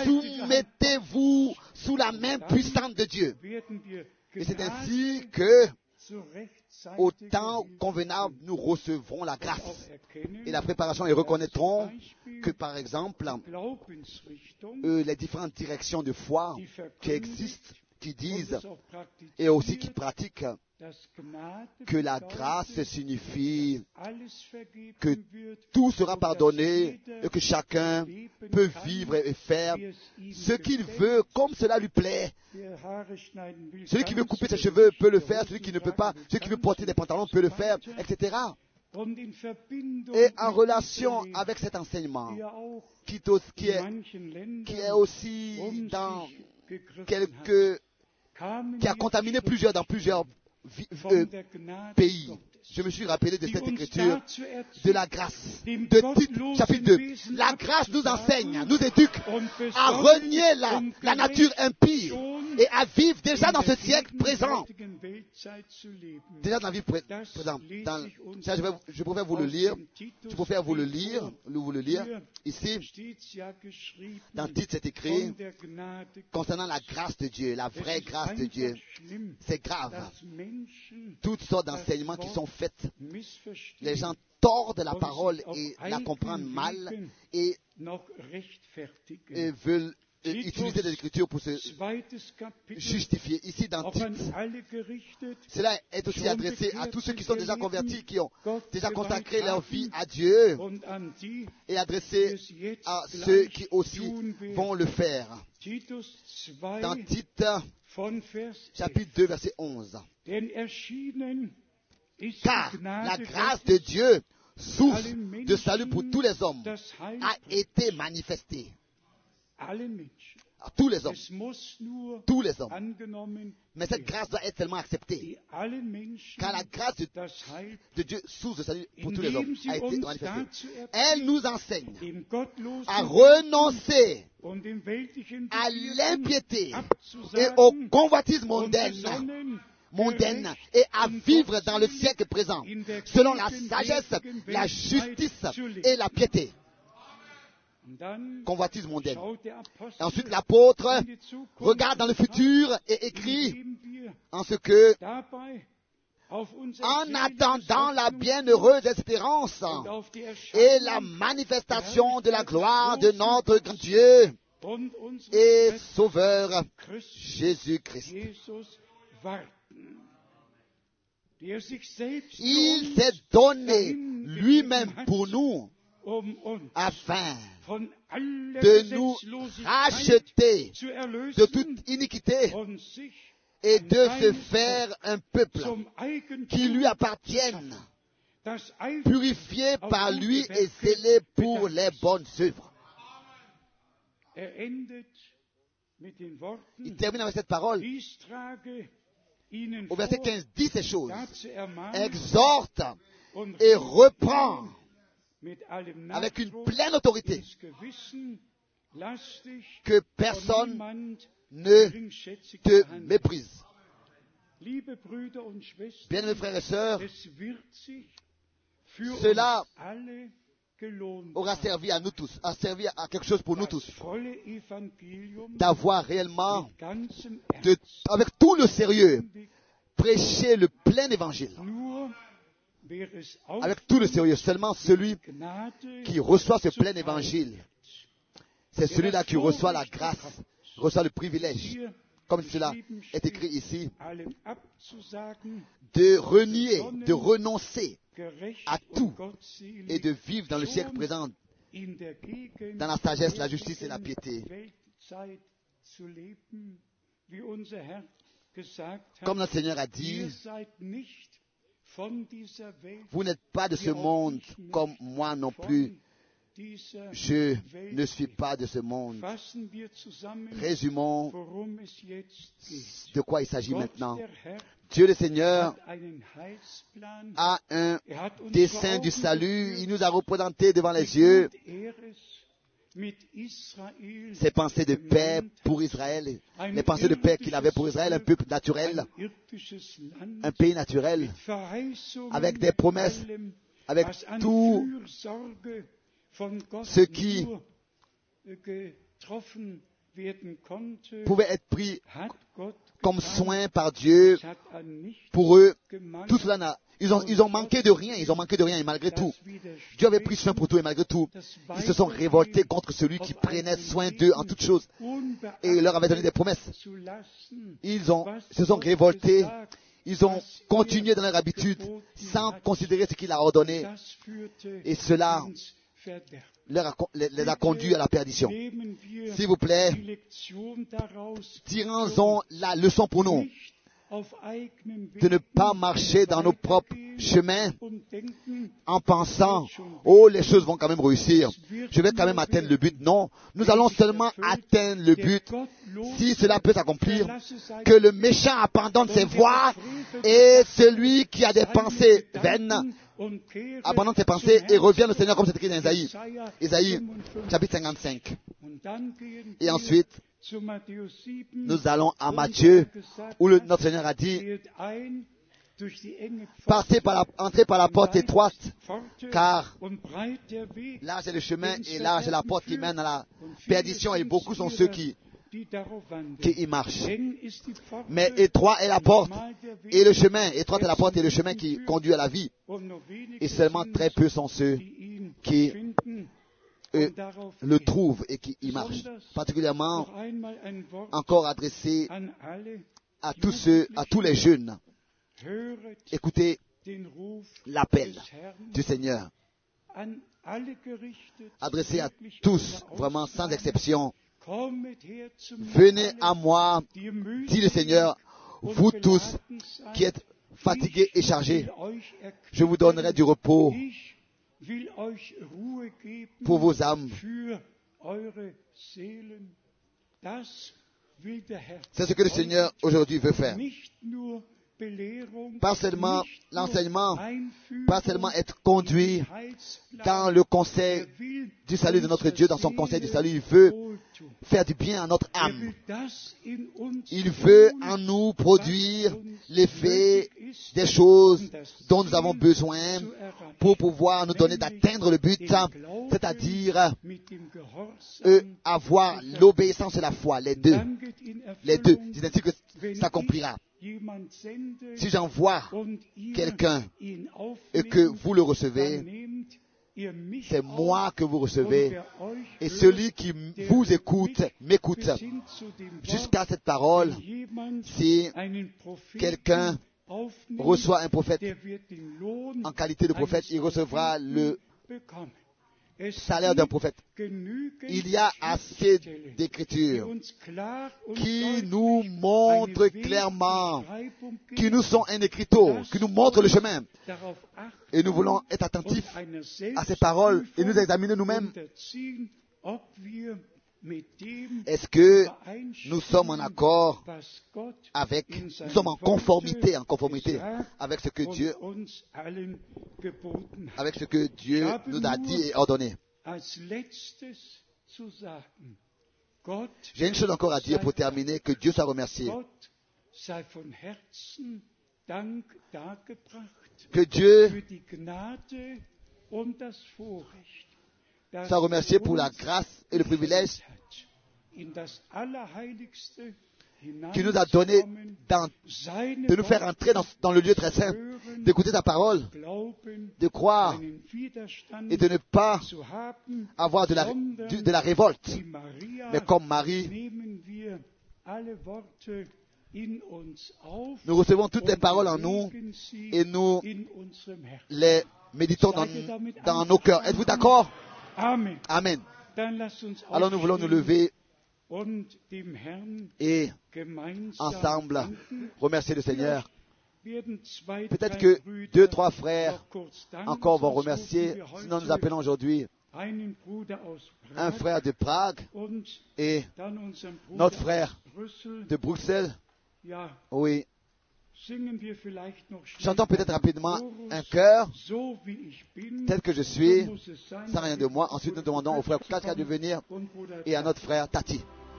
soumettez-vous sous la main puissante de Dieu. Werden wir Et c'est Gnade ainsi que, zur au rechtzeitigen temps Hilfe convenable, nous recevrons la auch grâce erkennen, et la préparation et reconnaîtrons dass zum Beispiel que, par exemple, Glaubensrichtung, euh, les différentes directions de foi die qui verkündigt existent, qui und disent es auch praktiziert, et aussi qui pratiquent dass Gnade que la bedeutet, grâce signifie alles vergeben que wird tout sera und pardonné dass jeder et que chacun leben peut kann, vivre et faire wie es ihm ce qu'il gefällt. veut comme cela lui plaît. Wer Haare schneiden will, Celui qui veut kann couper ses zu cheveux peut le der faire, celui qui ne peut Hosen pas, tragen celui qui veut kann, porter des pantalons peut le faire, et cetera. Und in Verbindung Et en mit relation dieser avec cet enseignement, Lehre, die ja auch qui est aussi, qui in est, manchen Ländern qui est aussi um dans sich gegriffen quelques, hat, kamen qui a mir contaminé Schrift plusieurs, dans plusieurs vi- von euh, der Gnade pays. Gottes, Je me suis rappelé de die cette uns écriture dazu erzieht, de la grâce. dem De Tite, gottlosen chapitre deux. Wesen La grâce nous enseigne, abzusagen nous éduque und à besonders renier la, und la gerecht nature impie schon et à vivre déjà in dans ce der siècle présent. gegenwärtigen Weltzeit zu leben. Déjà dans la vie pré- Das présente. lese Dans- ich uns ça, je, vais, je préfère vous le aus lire. dem Titus Je préfère vous le Brief lire. vor. Nous vous le lire. Hier Ici, steht's ja geschrieben, dans le titre, c'est écrit von der Gnade concernant la grâce de Dieu, la Es vraie ist grâce de einfach Dieu. schlimm, C'est grave. dass Menschen Toutes sortes d'enseignements qui sont faits. missverstehen, Les gens tordent la und parole sich auf et la eigenen comprennent mal Wegen et, noch rechtfertigen. et veulent euh, Titus, utiliser les Écritures pour se zweites Kapitel, justifier. Ici, dans auch an Tite, alle gerichtet, cela est aussi schon adressé à bekehrt tous ceux qui sich sont ihr déjà Leben convertis, qui ont Gott déjà geweiht consacré leur haben, vie à Dieu, und an die, et die adressé es jetzt à ceux gleich qui aussi tun werden. vont le faire. Titus Dans zwei Tite, von Vers chapitre deux, verset onze. Denn erschienen ist Car die la Gnade grâce de Gottes Dieu, source allen Menschen de salut pour tous les hommes, das Heil a bringt. été manifestée. Alle Menschen. À tous les hommes. Es muss nur Tous les hommes. angenommen Mais cette werden, grâce doit être seulement acceptée. die allen Menschen Car la grâce de, das Heil, de Dieu, source de salut pour tous les hommes, indem sie a été uns manifestée. dazu Elle erzieht, nous enseigne dem gottlosen à renoncer und dem weltlichen à Begierden l'impiété et abzusagen aux convoitises und mondaines, besonnen, mondaines gerecht et à und vivre dans le gottselig siècle présent, in der selon la gegenwärtigen sagesse, la Weltzeit justice zu leben. et la piété. Und dann Convoitise mondaine. schaut der Apostel Et ensuite, l'apôtre in die Zukunft regarde dans le futur et écrit indem wir en ce que, dabei auf unser en seliges attendant la Hoffnungsbild bienheureuse espérance und auf die et la Erscheinung manifestation de la gloire de notre grand Dieu und unseres et Retters Sauveur Christus Jésus-Christ. Jesus warten, der sich selbst für Il uns s'est donné dahin lui-même gegeben pour hat, nous um uns afin von aller de nous Gesetzlosigkeit racheter zu de erlösen toute iniquité und sich et an de se seinem faire un peuple zum Eigentum qui lui appartienne, das Eigen purifié par lui et scellé pour les bonnes œuvres. Er endet mit den Il Worten, termine avec cette parole. dies trage ihnen Au verset vor, quinze, dit ces choses, dazu ermahne exhorte und et reprend mit allem avec une Nachdruck pleine autorité ins Gewissen, lass dich que von personne niemand ne geringschätzig te behandeln. méprise. Liebe Brüder und Schwestern, Bien, mes frères et sœurs, es wird sich für cela uns alle gelohnt aura haben, servi à nous tous, a servi à quelque chose pour nous das tous, volle Evangelium d'avoir réellement, mit ganzem de, Ernst avec tout le sérieux, prêcher le plein évangile. nur wer es Avec tout le sérieux, seulement celui Gnade qui reçoit ce plein zuteil évangile, c'est celui-là qui reçoit la grâce, reçoit le privilège, hier comme cela geschrieben est steht, écrit ici, allem abzusagen, de renier, de renoncer gerecht à und tout gottselig, et de vivre dans le siècle présent, in der Gegend dans la sagesse, la justice et la piété. Weltzeit zu leben, wie unser Herr gesagt hat, Comme notre Seigneur a ihr dit, seid nicht von dieser Welt, vous n'êtes pas de ce monde comme moi non plus. dieser Je Welt. ne suis pas de ce monde. Fassen wir zusammen, Résumons worum es jetzt geht. de quoi il s'agit Gott, maintenant. der Herr, Dieu le Seigneur hat einen Heilsplan. a un Er hat uns dessein vor du Augen salut. geführt, Il nous a représentés devant wie les yeux gut er es mit Israel ses pensées de paix gemeint hat. pour Israël, Ein les pensées de paix qu'il avait pour Israël, un peuple naturel, ein irdisches Land, un pays naturel, mit Verheißungen, avec des promesses, allem, avec was an tout Fürsorge von Gott ce qui nur getroffen werden konnte, pouvait être pris hat Gott comme getan. soin par Dieu Es hat an nichts pour eux. gemangelt, Tout cela n'a, ils ont, ils ont manqué de rien, ils ont manqué de rien et malgré tout, Dieu avait pris soin pour tout et malgré tout, ils se sont révoltés contre celui qui prenait soin d'eux en toutes choses et il leur avait donné des promesses. Ils ont, se sont révoltés, ils ont continué dans leur habitude sans considérer ce qu'il a ordonné et cela leur a- les les a conduits à la perdition. S'il vous plaît, tirons-en la leçon pour nous de ne pas marcher dans nos propres chemins en pensant, oh, les choses vont quand même réussir, je vais quand même atteindre le but. Non, nous allons seulement atteindre le but si cela peut s'accomplir, que le méchant abandonne ses voies et celui qui a des pensées vaines abandonne ses pensées et revient au Seigneur comme c'est écrit dans Isaïe. Isaïe, chapitre cinquante-cinq. Et ensuite, nous allons à Matthieu, où le- notre Seigneur a dit, passez par la, entrez par la porte étroite, car large est le chemin et large est la porte qui mène à la perdition et beaucoup sont ceux qui, qui y marchent. Mais étroit est la porte et le chemin, étroite est la porte et le chemin qui conduit à la vie. Et seulement très peu sont ceux qui eux, le trouvent et qui y marchent. Particulièrement encore adressé à tous ceux, à tous les jeunes. Écoutez l'appel du Seigneur, adressé à tous, vraiment sans exception. Venez à moi, dit le Seigneur, vous tous qui êtes fatigués et chargés, je vous donnerai du repos pour vos âmes. C'est ce que le Seigneur aujourd'hui veut faire. Pas seulement l'enseignement, pas seulement être conduit dans le conseil du salut de notre Dieu, dans son conseil du salut. Il veut faire du bien à notre âme. Il veut en nous produire l'effet des choses dont nous avons besoin pour pouvoir nous donner d'atteindre le but, c'est-à-dire euh, avoir l'obéissance et la foi, les deux. Les deux. C'est ainsi que s'accomplira. Si j'envoie quelqu'un et que vous le recevez, ihr mich c'est moi auch que vous und recevez. wer euch Et hört, celui qui der vous écoute, mich m'écoute. bis hin zu dem Wort, Jusqu'à cette parole, wenn jemand si einen Propheten quelqu'un aufnimmt, reçoit un prophète der wird den Lohn en qualité de prophète, il eines recevra Propheten le bekommen. Es salaire d'un gibt prophète. genügend Il y a assez Schriftstellen, die d'écritures uns klar und qui deutlich nous eine montrent clairement, Wegbeschreibung qui geben, nous sont un écriteau, qui nous montrent le chemin. darauf achten Et nous voulons être und attentifs einer à ces paroles et nous Selbstprüfung examiner nous-mêmes. unterziehen, ob wir mit dem Est-ce que übereinstimmen, nous sommes en accord was Gott avec, in nous seinem sommes en Worte conformité, en conformité gesagt avec ce que und Dieu, uns allen geboten hat. avec ce que Dieu nous a dit et ordonné. Als letztes zu sagen, Gott, J'ai une chose encore à dire pour sei, terminer, que Dieu soit remercié. Gott sei von Herzen Dank dargebracht Que Dieu für die Gnade und das Vorrecht, das soit remercié pour la uns grâce et le privilège hat, in das Allerheiligste qu'il nous a donné hineinzukommen, dans- seine de nous faire entrer dans, dans le lieu très saint, hören, d'écouter ta parole, glauben, de croire einen Widerstand et de ne pas zu haben, avoir de la, sondern du- de la révolte. wie Maria Mais comme Marie, nehmen wir alle Worte in uns auf nous recevons toutes les und paroles en nous bewegen sie et nous in unserem Herzen. les méditons dans, dans nos cœurs. Êtes-vous d'accord? Amen. Amen. Dann lasst uns Alors nous voulons nous aufstehen lever und dem Herrn et gemeinsam ensemble danken. remercier le Seigneur. Werden zwei, Peut-être drei que Brüder deux, trois frères noch kurz danken, encore vont sonst remercier. rufen wir Sinon nous heute appelons aujourd'hui einen Bruder aus un Prag frère de Prague und et dann unseren Bruder notre frère aus Brüssel. de Bruxelles. Ja, Oui. singen wir vielleicht noch schnell Chantons peut-être einen rapidement Chorus, un chœur so wie ich bin, tel que je so suis, muss es sein, sans rien de moi. Ensuite nous demandons au frère Kaska de venir und Bruder et à notre frère Tati.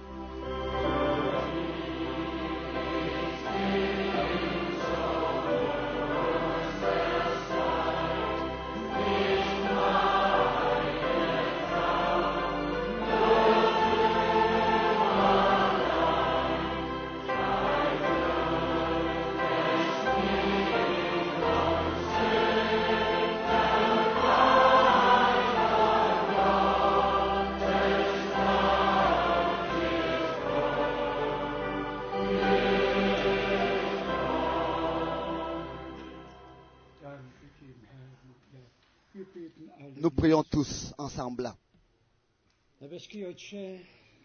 Danke dem Herrn. Ja, wir beten alle. Nous prions tous ensemble. Nebeský Otče,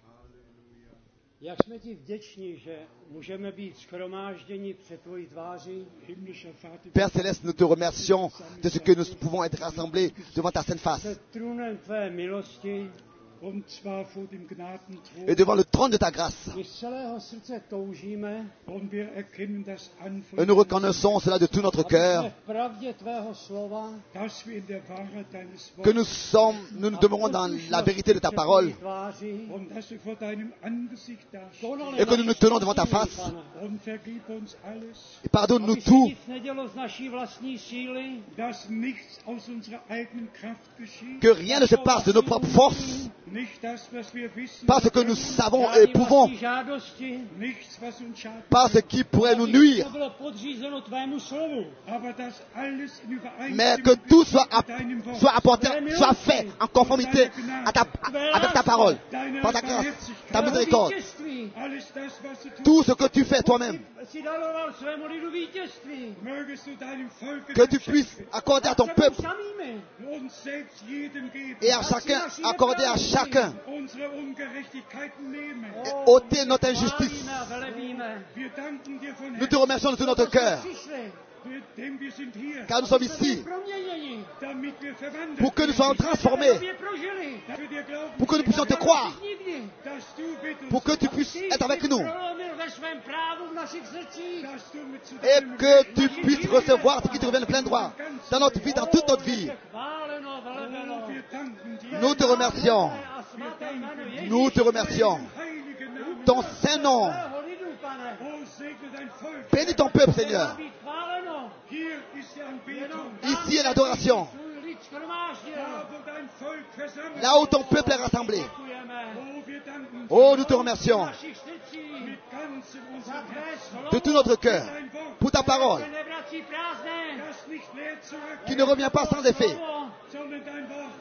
jak jsme ti vděční, že můžeme být shromážděni před tvojí tváří, Himmlischer Vater, Père Céleste, nous te remercions de ce que nous pouvons être rassemblés devant ta sainte face před trůnem tvé milosti. und zwar vor dem Gnadenthron. et devant le trône de ta grâce. My z celého srdce toužíme, Und wir erkennen das an von Et nous reconnaissons cela de tout notre aby jsme cœur, v pravdě tvého slova, dass wir in der Wahrheit deines que nous Wortes sommes, nous nous demeurons dans la vérité de ta parole před tvojí tváří, und dass wir vor deinem Angesicht dastehen. konali et que nous nous tenons devant ta naši face. Pane. Und vergib uns alles, Et pardonne-nous Aby se tout, nic nedělo z naší vlastní síly, dass nichts aus unserer eigenen Kraft geschieht, que rien ne se passe de nos propres forces, nicht das, was wir wissen, pas ce que nous savons et žádný pouvons, vlastní žádosti, nichts, was uns schadet, pas ce qui pourrait nous aby nuire, to bylo podřízeno tvému slovu. aber dass alles in mais Übereinstimmung que tout geschieht soit, mit app- deinem Wort, soit apporté, soit fait en conformité à ta, avec ta parole, deiner par ta grâce, ta Barmherzigkeit, miséricorde. Vítězství. alles das, was du tust, Tout ce que tu fais toi-même, Si daroval svému lidu vítězství. mögest du deinem Volke que tu das puisses schenken, accorder à ton Sebou peuple samými. uns selbst jedem geben, et à chacun, accorder à chacun, unsere Ungerechtigkeiten nehmen. et ôter notre injustice. Chválíme a velebíme. Wir danken dir von Nous te Herzen, remercions de tout notre cœur, Přišli, denn wir sind hier, car nous sommes jsme byli ici proměněni. damit wir verwandelt pour que nous soyons werden, transformés, Tobě prožili. dass wir dir glauben, pour que nous puissions te croire, Nikdy. dass du mit uns pour que tu puisses être avec nous Prolomil ve svém právu v našich srdcích. dass du mit zu et deinem que tu puisses recevoir ce qui te revient de plein droit dans notre vie, dans toute notre vie. Chváleno, velebeno. Wir danken dir, Nous te remercions, A svaté jméno Ježíš. nous te remercions. heiligen Namen. Ton saint nom, Tvého lidu, Pane. Oh, segne dein Volk. bénis ton peuple, Má Seigneur. být chváleno. Hier ist die Anbetung. Ici est l'adoration, Svůj lid shromáždil. Da, wo dein Volk versammelt là où ton peuple est rassemblé. Děkujeme. Oh, wir danken dir Oh, nous te remercions Našich srdcích. mit ganzem Za unserem tvé Herzen. slovo. de tout notre cœur Dein Wort, pour ta parole Se nevrací prázdné. das nicht leer zurück, qui ne revient pas sans effet, Slovo, sondern dein Wort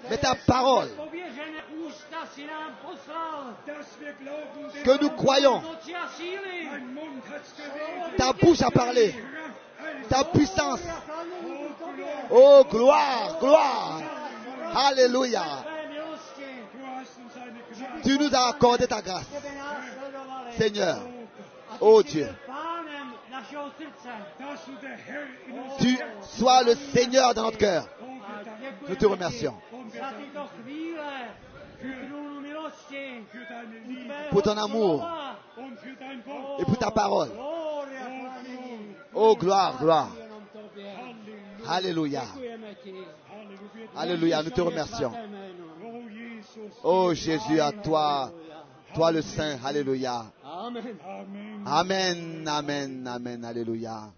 Mais ta parole, pověřené ústa si nám poslal. que nous croyons, Moci a síly. ta bouche a parlé, ta puissance. Oh, gloire, gloire. Alléluia. Tvé milosti. Tu nous as accordé ta grâce, Tebe následovali. Seigneur. A ty Oh jsi Dieu, byl pánem našeho srdce. tu sois le Seigneur dans notre cœur. A děkujeme Nous te remercions ti za tyto chvíle u trůnu milosti, u tvého pour ton amour slova. et pour ta parole. Gloria, chválení. Oh, gloire, gloire. Jenom tobě. Alléluia. Děkujeme ti. Alléluia, nous te Tvoje remercions. svaté jméno. Oh Jésus, à toi, toi le Saint. Alléluia. Amen. Amen, amen, amen. Alléluia.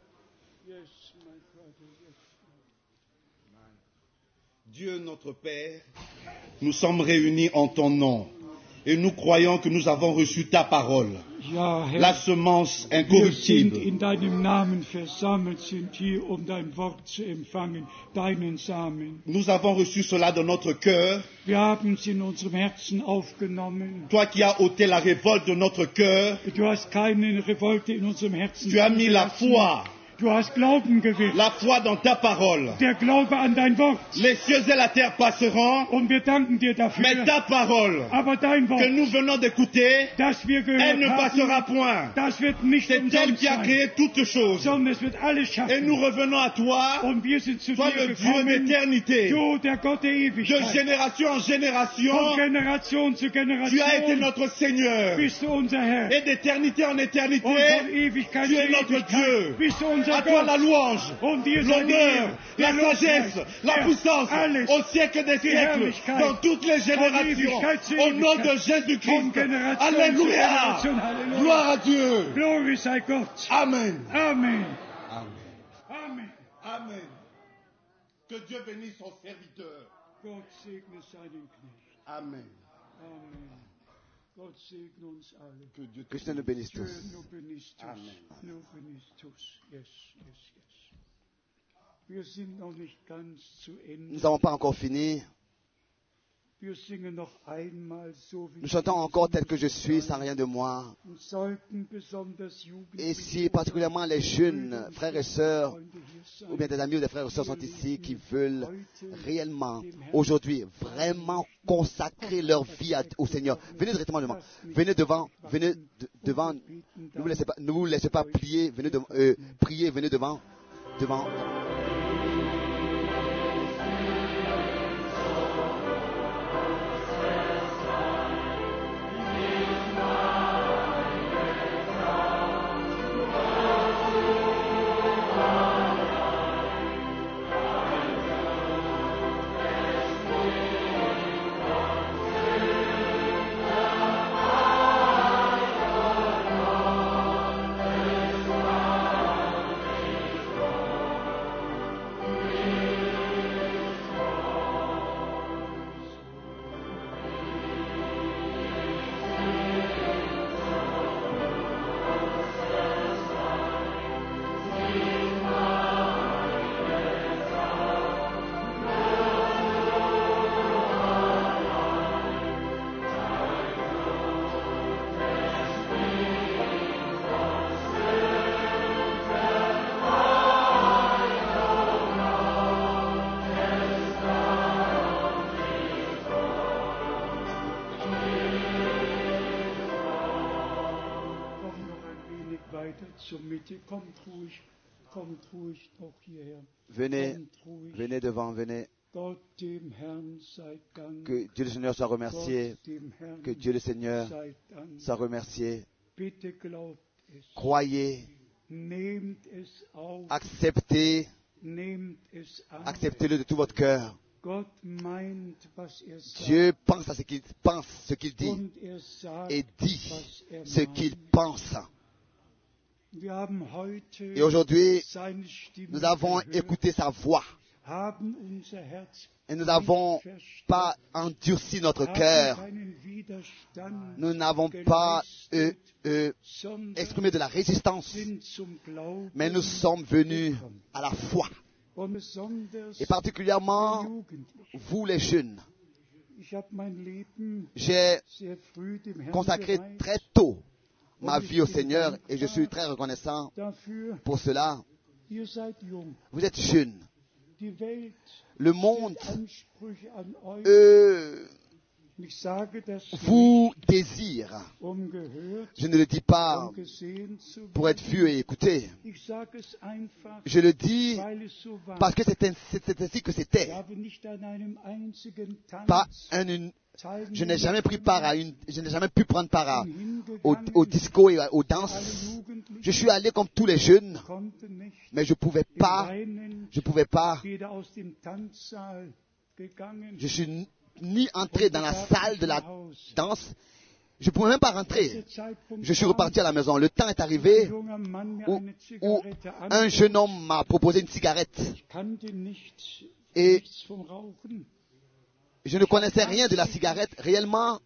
Dieu notre Père, nous sommes réunis en ton nom et nous croyons que nous avons reçu ta parole, Ja, Herr, la semence wir sind incorruptible. in deinem Namen versammelt, sind hier, um dein Wort zu empfangen, deinen Samen. Nous avons reçu cela dans notre cœur. Wir haben es in unserem Herzen aufgenommen. Toi qui as ôté la révolte de notre cœur, Du hast keine Revolte in unserem Herzen tu as mis la zugelassen. foi, Du hast Glauben gewirkt. la foi dans ta parole. Der Glaube an dein Wort. Les cieux et la terre passeront, Und wir danken dir dafür. mais ta parole Aber dein que Wort, nous venons d'écouter, das wir elle ne gehört passera haben, point. das wird nicht C'est elle umsonst qui a sein, créé toutes choses. sondern es wird alles Et nous schaffen. revenons à toi, Und wir sind zu toi dir le Dieu gekommen, d'éternité, du, der Gott der de Ewigkeit. génération en Von génération. Generation zu Tu as été Generation notre Seigneur. bist du unser Herr. Et d'éternité en Und éternité, von Ewigkeit tu zu es notre Ewigkeit Dieu. bist du À unser toi la Gott. louange, Und dir sei die l'honneur, Ehre, la der sagesse, Lobpreis, la der puissance, alles, au siècle des die siècles, Herrlichkeit, dans toutes les générations, Ewigkeit zu au nom de Ewigkeit, von Jésus-Christ. Generation zu Alléluia. Generation. Halleluja. Gloire à Dieu. Glory sei Gott. Amen. Amen. Amen. Amen. Amen. Que Dieu bénisse son serviteur. Gott segne seinen Knecht. Amen. Amen. Gott segne uns alle. Que Dieu Que Dieu nous bénisse Dieu tous. nous benissent tous. Amen. Nur benissent tous. Yes, yes, yes. Wir sind noch nicht ganz zu Ende. Nous n'avons pas encore fini. Wir singen noch einmal so wie Nous chantons encore tel que je suis, sans rien de moi. und sollten besonders Et si Jugendliche particulièrement les jeunes frères et sœurs, Freunde hier sein, ou bien des amis ou des frères et sœurs sont ici qui veulent réellement, aujourd'hui, vraiment consacrer leur vie à- au Seigneur, venez directement devant. Venez devant, venez de- devant. Ne vous laissez pas, ne vous laissez pas plier, venez devant, euh, prier, venez devant, devant. Komm noch ein wenig weiter zur Mitte. Kommt ruhig, kommt ruhig noch hierher. Venez, Kommt ruhig. venez devant, venez. Gott dem Herrn sei Dank. Que Dieu le Seigneur soit remercié, Gott dem Herrn que Dieu le Seigneur sei Dank. soit remercié. Bitte glaubt es. Croyez, Nehmt es auf. acceptez, Nehmt es an. acceptez-le de tout votre cœur. Gott meint, was er sagt. Dieu pense à ce qu'il pense, ce qu'il dit, Und er sagt, et dit was er ce qu'il meint. pense. Wir haben heute Et aujourd'hui, seine Stimme nous avons gehört, écouté sa voix haben unser Herz et nous n'avons pas endurci notre cœur. keinen Widerstand Nous n'avons pas euh, euh, sondern exprimé de la résistance, sind zum Glauben mais nous sommes venus à la foi. und besonders Et particulièrement, Jugendliche. vous les jeunes, Ich habe mein Leben J'ai sehr früh dem Herrn consacré gereicht très tôt ma vie au Seigneur et je suis très reconnaissant dafür. pour cela. Ihr seid jung. Vous êtes jeunes. Die Welt Le monde stellt Ansprüche an euch. euh, Ich sage das vous nicht, désire. um gehört, Je ne le dis pas um gesehen zu pour être werden. vu et écouté. Ich sage es einfach, Je le dis weil es so war. parce que c'est ainsi, c'est ainsi que Ich c'était. habe nicht an einem einzigen Pas Tanz un, une, teilgenommen, je n'ai jamais pris part à une, je n'ai jamais pu prendre part à, bin au, hingegangen, au disco et aux alle danses. Jugendlichen, Je suis allé comme tous les jeunes, konnte nicht mais je pouvais im pas, Reinen je pouvais pas, wieder aus dem Tanzsaal gegangen. je suis ni- ni entré dans la salle de la danse, je pouvais même pas rentrer. Je suis reparti à la maison. Le temps est arrivé où, où un jeune homme m'a proposé une cigarette et je ne connaissais rien de la cigarette. Réellement,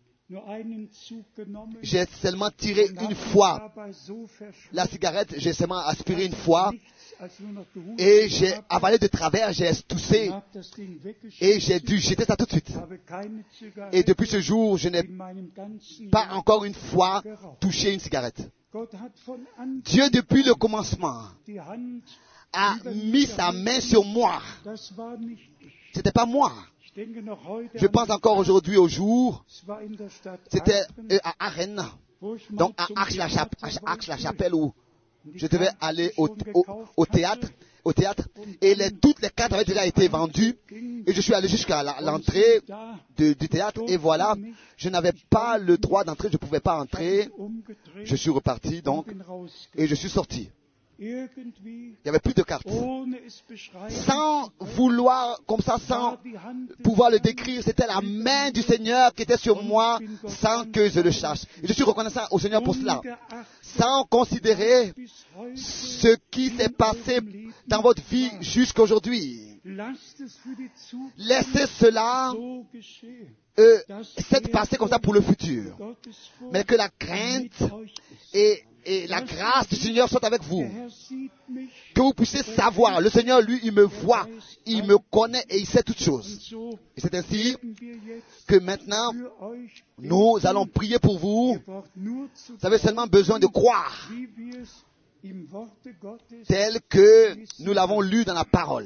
j'ai seulement tiré une fois la cigarette, j'ai seulement aspiré une fois et j'ai avalé de travers, j'ai toussé et j'ai dû jeter ça tout de suite. Et depuis ce jour, je n'ai pas encore une fois touché une cigarette. Dieu, depuis le commencement, a mis sa main sur moi. C'était pas moi. Je pense encore aujourd'hui au jour, c'était euh, à Arène, donc à Aix-la-Chapelle où je devais aller au, au, au théâtre, au théâtre, et les, toutes les cartes avaient déjà été vendues, et je suis allé jusqu'à la- l'entrée de- du théâtre, et voilà, je n'avais pas le droit d'entrer, je ne pouvais pas entrer, je suis reparti donc, et je suis sorti. Il n'y avait plus de cartes. Sans vouloir, comme ça, sans pouvoir le décrire, c'était la main du Seigneur qui était sur moi sans que je le sache. Et je suis reconnaissant au Seigneur pour cela. Sans considérer ce qui s'est passé dans votre vie jusqu'à aujourd'hui. Laissez cela euh, s'être passé comme ça pour le futur. Mais que la crainte et Et la grâce du Seigneur soit avec vous. Que vous puissiez savoir, le Seigneur, lui, il me voit, il me connaît et il sait toutes choses. Et c'est ainsi que maintenant, nous allons prier pour vous. Vous avez seulement besoin de croire, tel que nous l'avons lu dans la parole.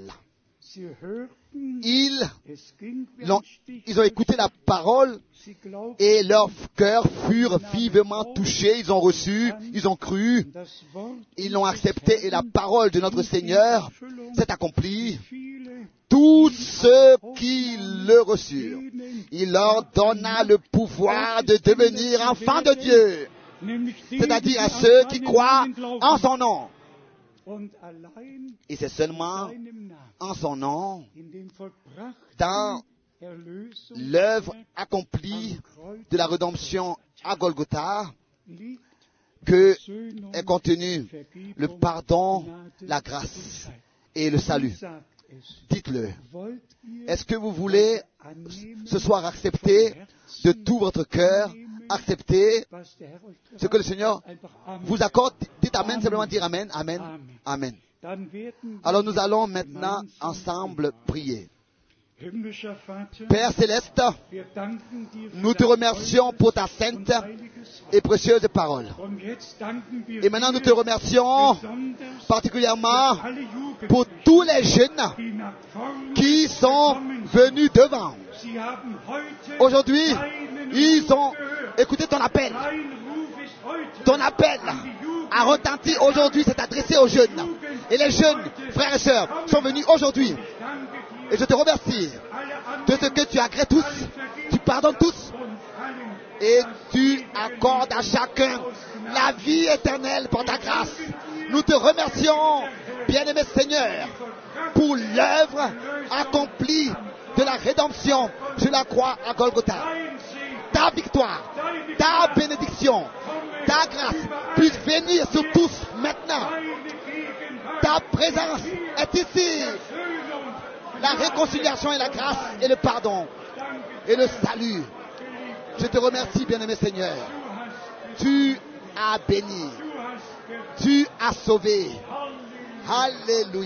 Ils, l'ont, ils ont écouté la parole et leurs cœurs furent vivement touchés. Ils ont reçu, ils ont cru, ils l'ont accepté et la parole de notre Seigneur s'est accomplie. Tous ceux qui le reçurent, il leur donna le pouvoir de devenir enfants de Dieu, c'est-à-dire à ceux qui croient en son nom. Et c'est seulement en son nom, dans l'œuvre accomplie de la rédemption à Golgotha, que est contenu le pardon, la grâce et le salut. Dites-le. Est-ce que vous voulez ce soir accepter de tout votre cœur, accepter ce que le Seigneur vous accorde? Dites Amen, simplement dire Amen, Amen, Amen. Alors nous allons maintenant ensemble prier. Père Céleste, nous te remercions pour ta sainte et précieuse parole. Et maintenant nous te remercions particulièrement pour tous les jeunes qui sont venus devant. Aujourd'hui, ils ont écouté ton appel. Ton appel a retenti aujourd'hui, s'est adressé aux jeunes. Et les jeunes, frères et sœurs, sont venus aujourd'hui. Et je te remercie de ce que tu agrées tous, tu pardonnes tous, et tu accordes à chacun la vie éternelle par ta grâce. Nous te remercions, bien-aimé Seigneur, pour l'œuvre accomplie de la rédemption sur la croix à Golgotha. Ta victoire, ta bénédiction, ta grâce puisse venir sur tous maintenant. Ta présence est ici. La réconciliation et la grâce et le pardon et le salut. Je te remercie, bien-aimé Seigneur. Tu as béni. Tu as sauvé.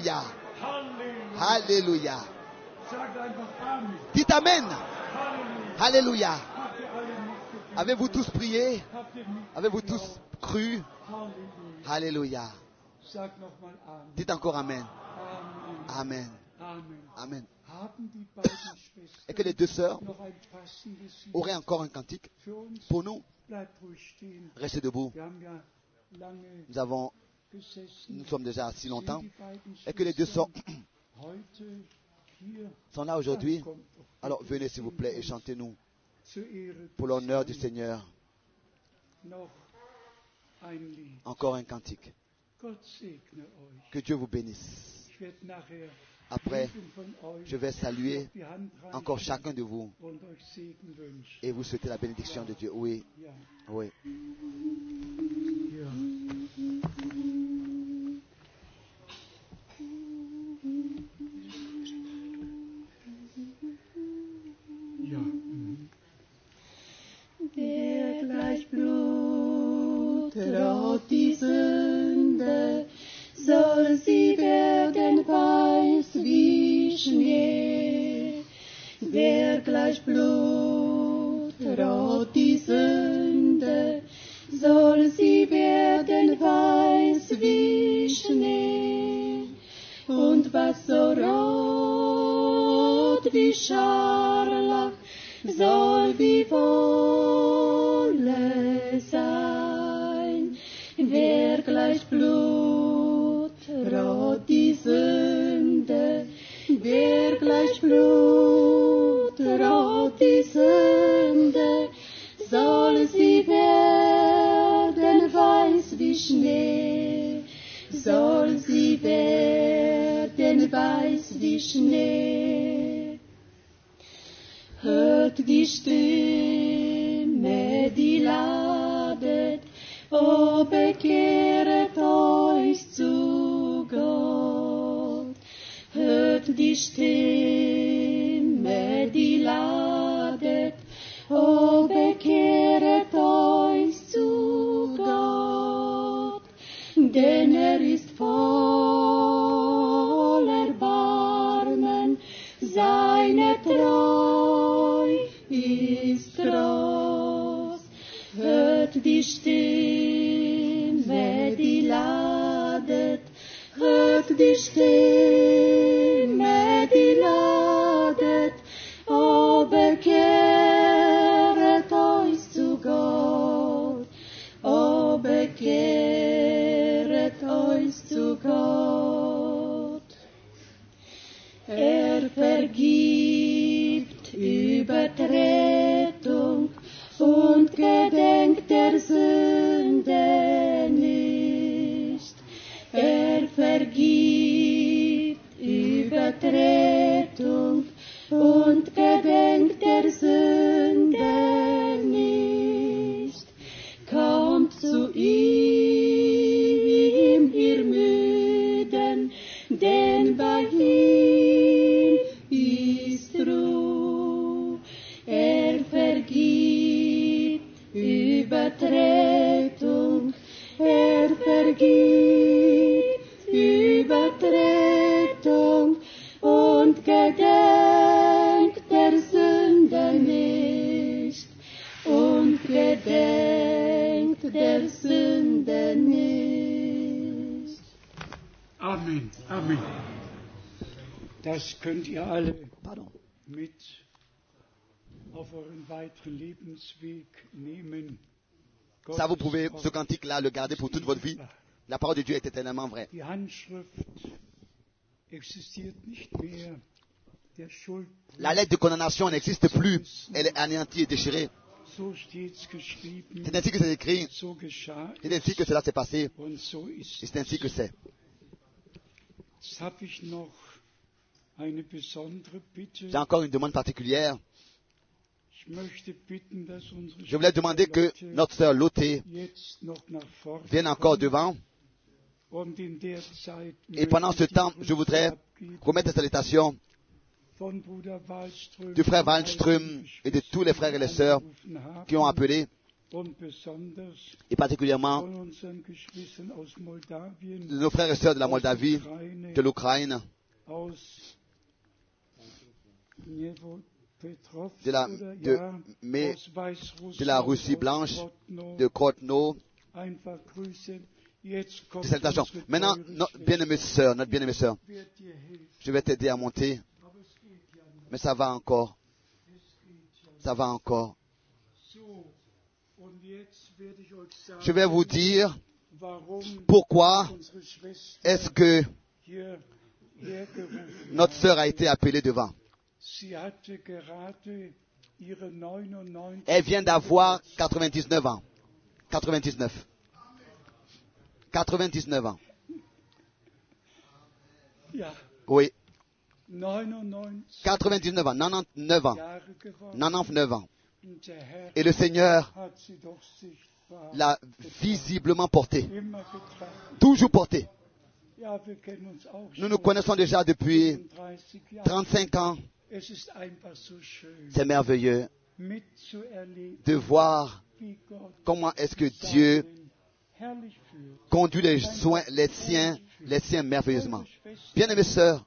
Alléluia. Alléluia. Dites Amen. Alléluia. Avez-vous tous prié? Avez-vous tous cru? Alléluia. Dites encore Amen. Amen. Amen. Et que les deux sœurs auraient encore un cantique pour nous. Restez debout. Nous avons, nous sommes déjà assis longtemps. Et que les deux sœurs sont là aujourd'hui. Alors venez s'il vous plaît et chantez-nous pour l'honneur du Seigneur. Encore un cantique. Que Dieu vous bénisse. Après, je vais saluer encore chacun de vous et vous souhaiter la bénédiction de Dieu. Oui, oui. Der gleich Blut traut die Sünde, soll sie werden weiß wie Schnee. Wer gleich Blut traut die Sünde, soll sie werden weiß wie Schnee. Und was so rot wie Scharlach, soll wie Wolle sein. Wer gleich Blut rot die Sünde, wer gleich Blut rot die Sünde, soll sie werden weiß wie Schnee, soll sie werden weiß wie Schnee. Hört die Stimme, die ladet, o bekehret euch zu Gott. Hört die Stimme, die ladet, o bekehret euch zu Gott. Denn er ist voll Erbarmen, seine Treu ist groß. Hört die Stimme, die ladet, hört die Stimme, die ladet, o bekehret euch zu Gott, o bekehret euch zu Gott. Er vergibt Übertretung und gedenkt der Sünde nicht. Er vergibt Übertretung und gedenkt der Sünde nicht. Kommt zu ihm, ihr Müden, denn bei ihm ist Ruhe. Er vergibt Übertretung, er vergibt Übertretung und gedenkt der Sünde nicht, und gedenkt der Sünde nicht. Amen, Amen. Das könnt ihr alle Pardon. mit auf euren weiteren Lebensweg nehmen. Ça, vous pouvez, ce cantique-là, le garder pour toute votre vie. La parole de Dieu est éternellement vraie. Die Handschrift existiert nicht mehr. Der Schuld. La lettre de condamnation n'existe plus. Elle est anéantie et déchirée. So steht's geschrieben. C'est ainsi que c'est écrit. So geschah C'est ainsi que cela s'est passé. und so ist Et c'est ainsi que c'est. Jetzt habe ich noch eine besondere Bitte. J'ai encore une demande particulière. Ich möchte bitten, dass unsere Je voulais demander que notre sœur Lothé jetzt noch nach vorne vienne encore devant. und in der Zeit Et pendant ce temps, je voudrais remettre les salutations von Bruder Wallström, du frère Wallström et de tous les frères et les sœurs qui ont appelé, und besonders et particulièrement von unseren Geschwistern aus Moldawien, nos frères et sœurs de la Moldavie, de l'Ukraine, aus Dniewo- de la, de, mais de la Russie blanche, de Krotno, de salutations. Maintenant, notre bien-aimée sœur, notre bien-aimée sœur, je vais t'aider à monter, mais ça va encore, ça va encore. Je vais vous dire pourquoi est-ce que notre sœur a été appelée devant. Elle vient d'avoir quatre-vingt-dix-neuf ans. quatre-vingt-dix-neuf. quatre-vingt-dix-neuf ans. Oui. quatre-vingt-dix-neuf ans. quatre-vingt-dix-neuf ans. quatre-vingt-dix-neuf ans. Et le Seigneur l'a visiblement portée. Toujours portée. Nous nous connaissons déjà depuis trente-cinq ans. C'est merveilleux de voir comment est-ce que Dieu conduit les soins, les siens, les siens merveilleusement. Bien-aimées sœurs,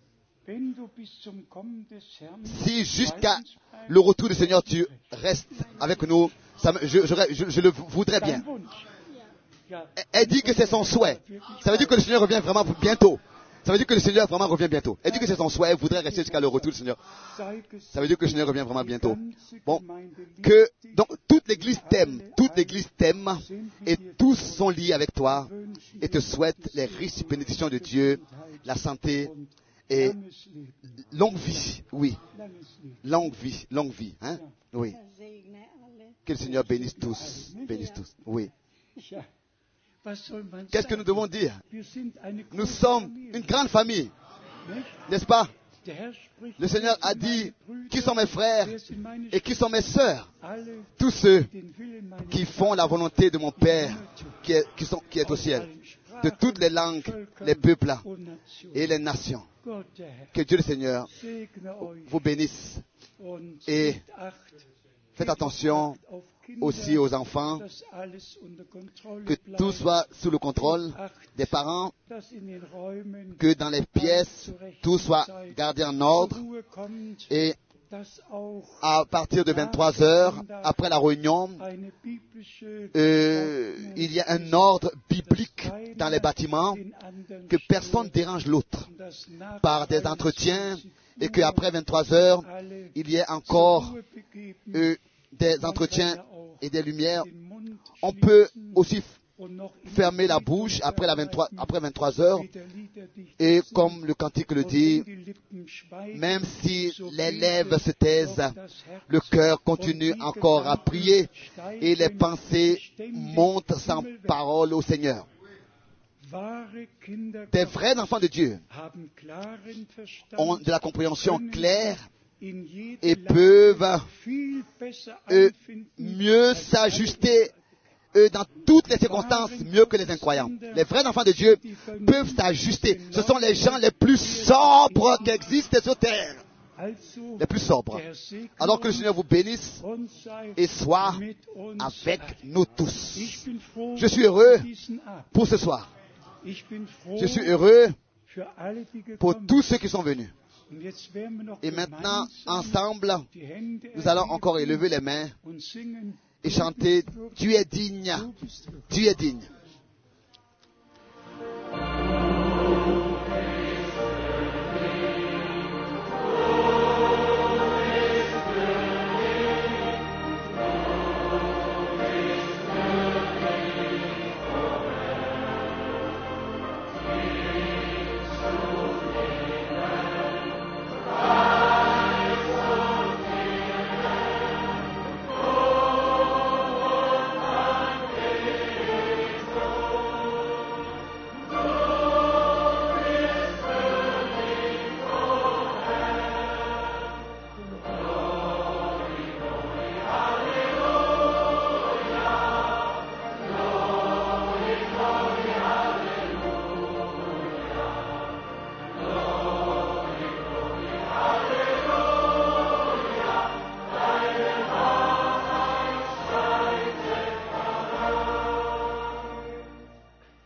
si jusqu'à le retour du Seigneur tu restes avec nous, ça me, je, je, je, je le voudrais bien. Elle dit que c'est son souhait. Ça veut dire que le Seigneur revient vraiment bientôt. Ça veut dire que le Seigneur vraiment revient bientôt. Elle dit que c'est son souhait. Elle voudrait rester jusqu'à le retour du Seigneur. Ça veut dire que le Seigneur revient vraiment bientôt. Bon, que donc toute l'Église t'aime, toute l'Église t'aime, et tous sont liés avec toi et te souhaitent les riches bénédictions de Dieu, la santé et longue vie. Oui, longue vie, longue vie, hein? Oui. Que le Seigneur bénisse tous, bénisse tous. Oui. Qu'est-ce que nous devons dire? Nous sommes une grande famille, n'est-ce pas? Le Seigneur a dit, qui sont mes frères et qui sont mes sœurs? Tous ceux qui font la volonté de mon Père qui est, qui sont, qui est au ciel, de toutes les langues, les peuples et les nations. Que Dieu le Seigneur vous bénisse et faites attention aussi aux enfants, que tout soit sous le contrôle des parents, que dans les pièces, tout soit gardé en ordre et à partir de vingt-trois heures, après la réunion, euh, il y a un ordre biblique dans les bâtiments, que personne ne dérange l'autre par des entretiens et qu'après vingt-trois heures, il y ait encore euh, des entretiens et des lumières. On peut aussi fermer la bouche après, la vingt-trois, après vingt-trois heures. Et comme le cantique le dit, même si les lèvres se taisent, le cœur continue encore à prier et les pensées montent sans parole au Seigneur. Des vrais enfants de Dieu ont de la compréhension claire et peuvent euh, mieux s'ajuster euh, dans toutes les circonstances, mieux que les incroyants. Les vrais enfants de Dieu peuvent s'ajuster. Ce sont les gens les plus sobres qui existent sur terre. Les plus sobres. Alors que le Seigneur vous bénisse et soit avec nous tous. Je suis heureux pour ce soir. Je suis heureux pour tous ceux qui sont venus. Et maintenant, ensemble, nous allons encore élever les mains et chanter « Tu es digne, tu es digne ».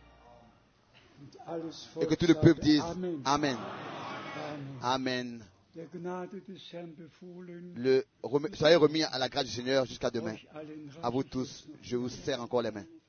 Et que tout le peuple dise Amen. Amen. der Gnade des Herrn befohlen, Le, remis- soyez remis à la grâce du Seigneur jusqu'à demain. euch allen À vous reichlich tous, je vous serre encore les mains.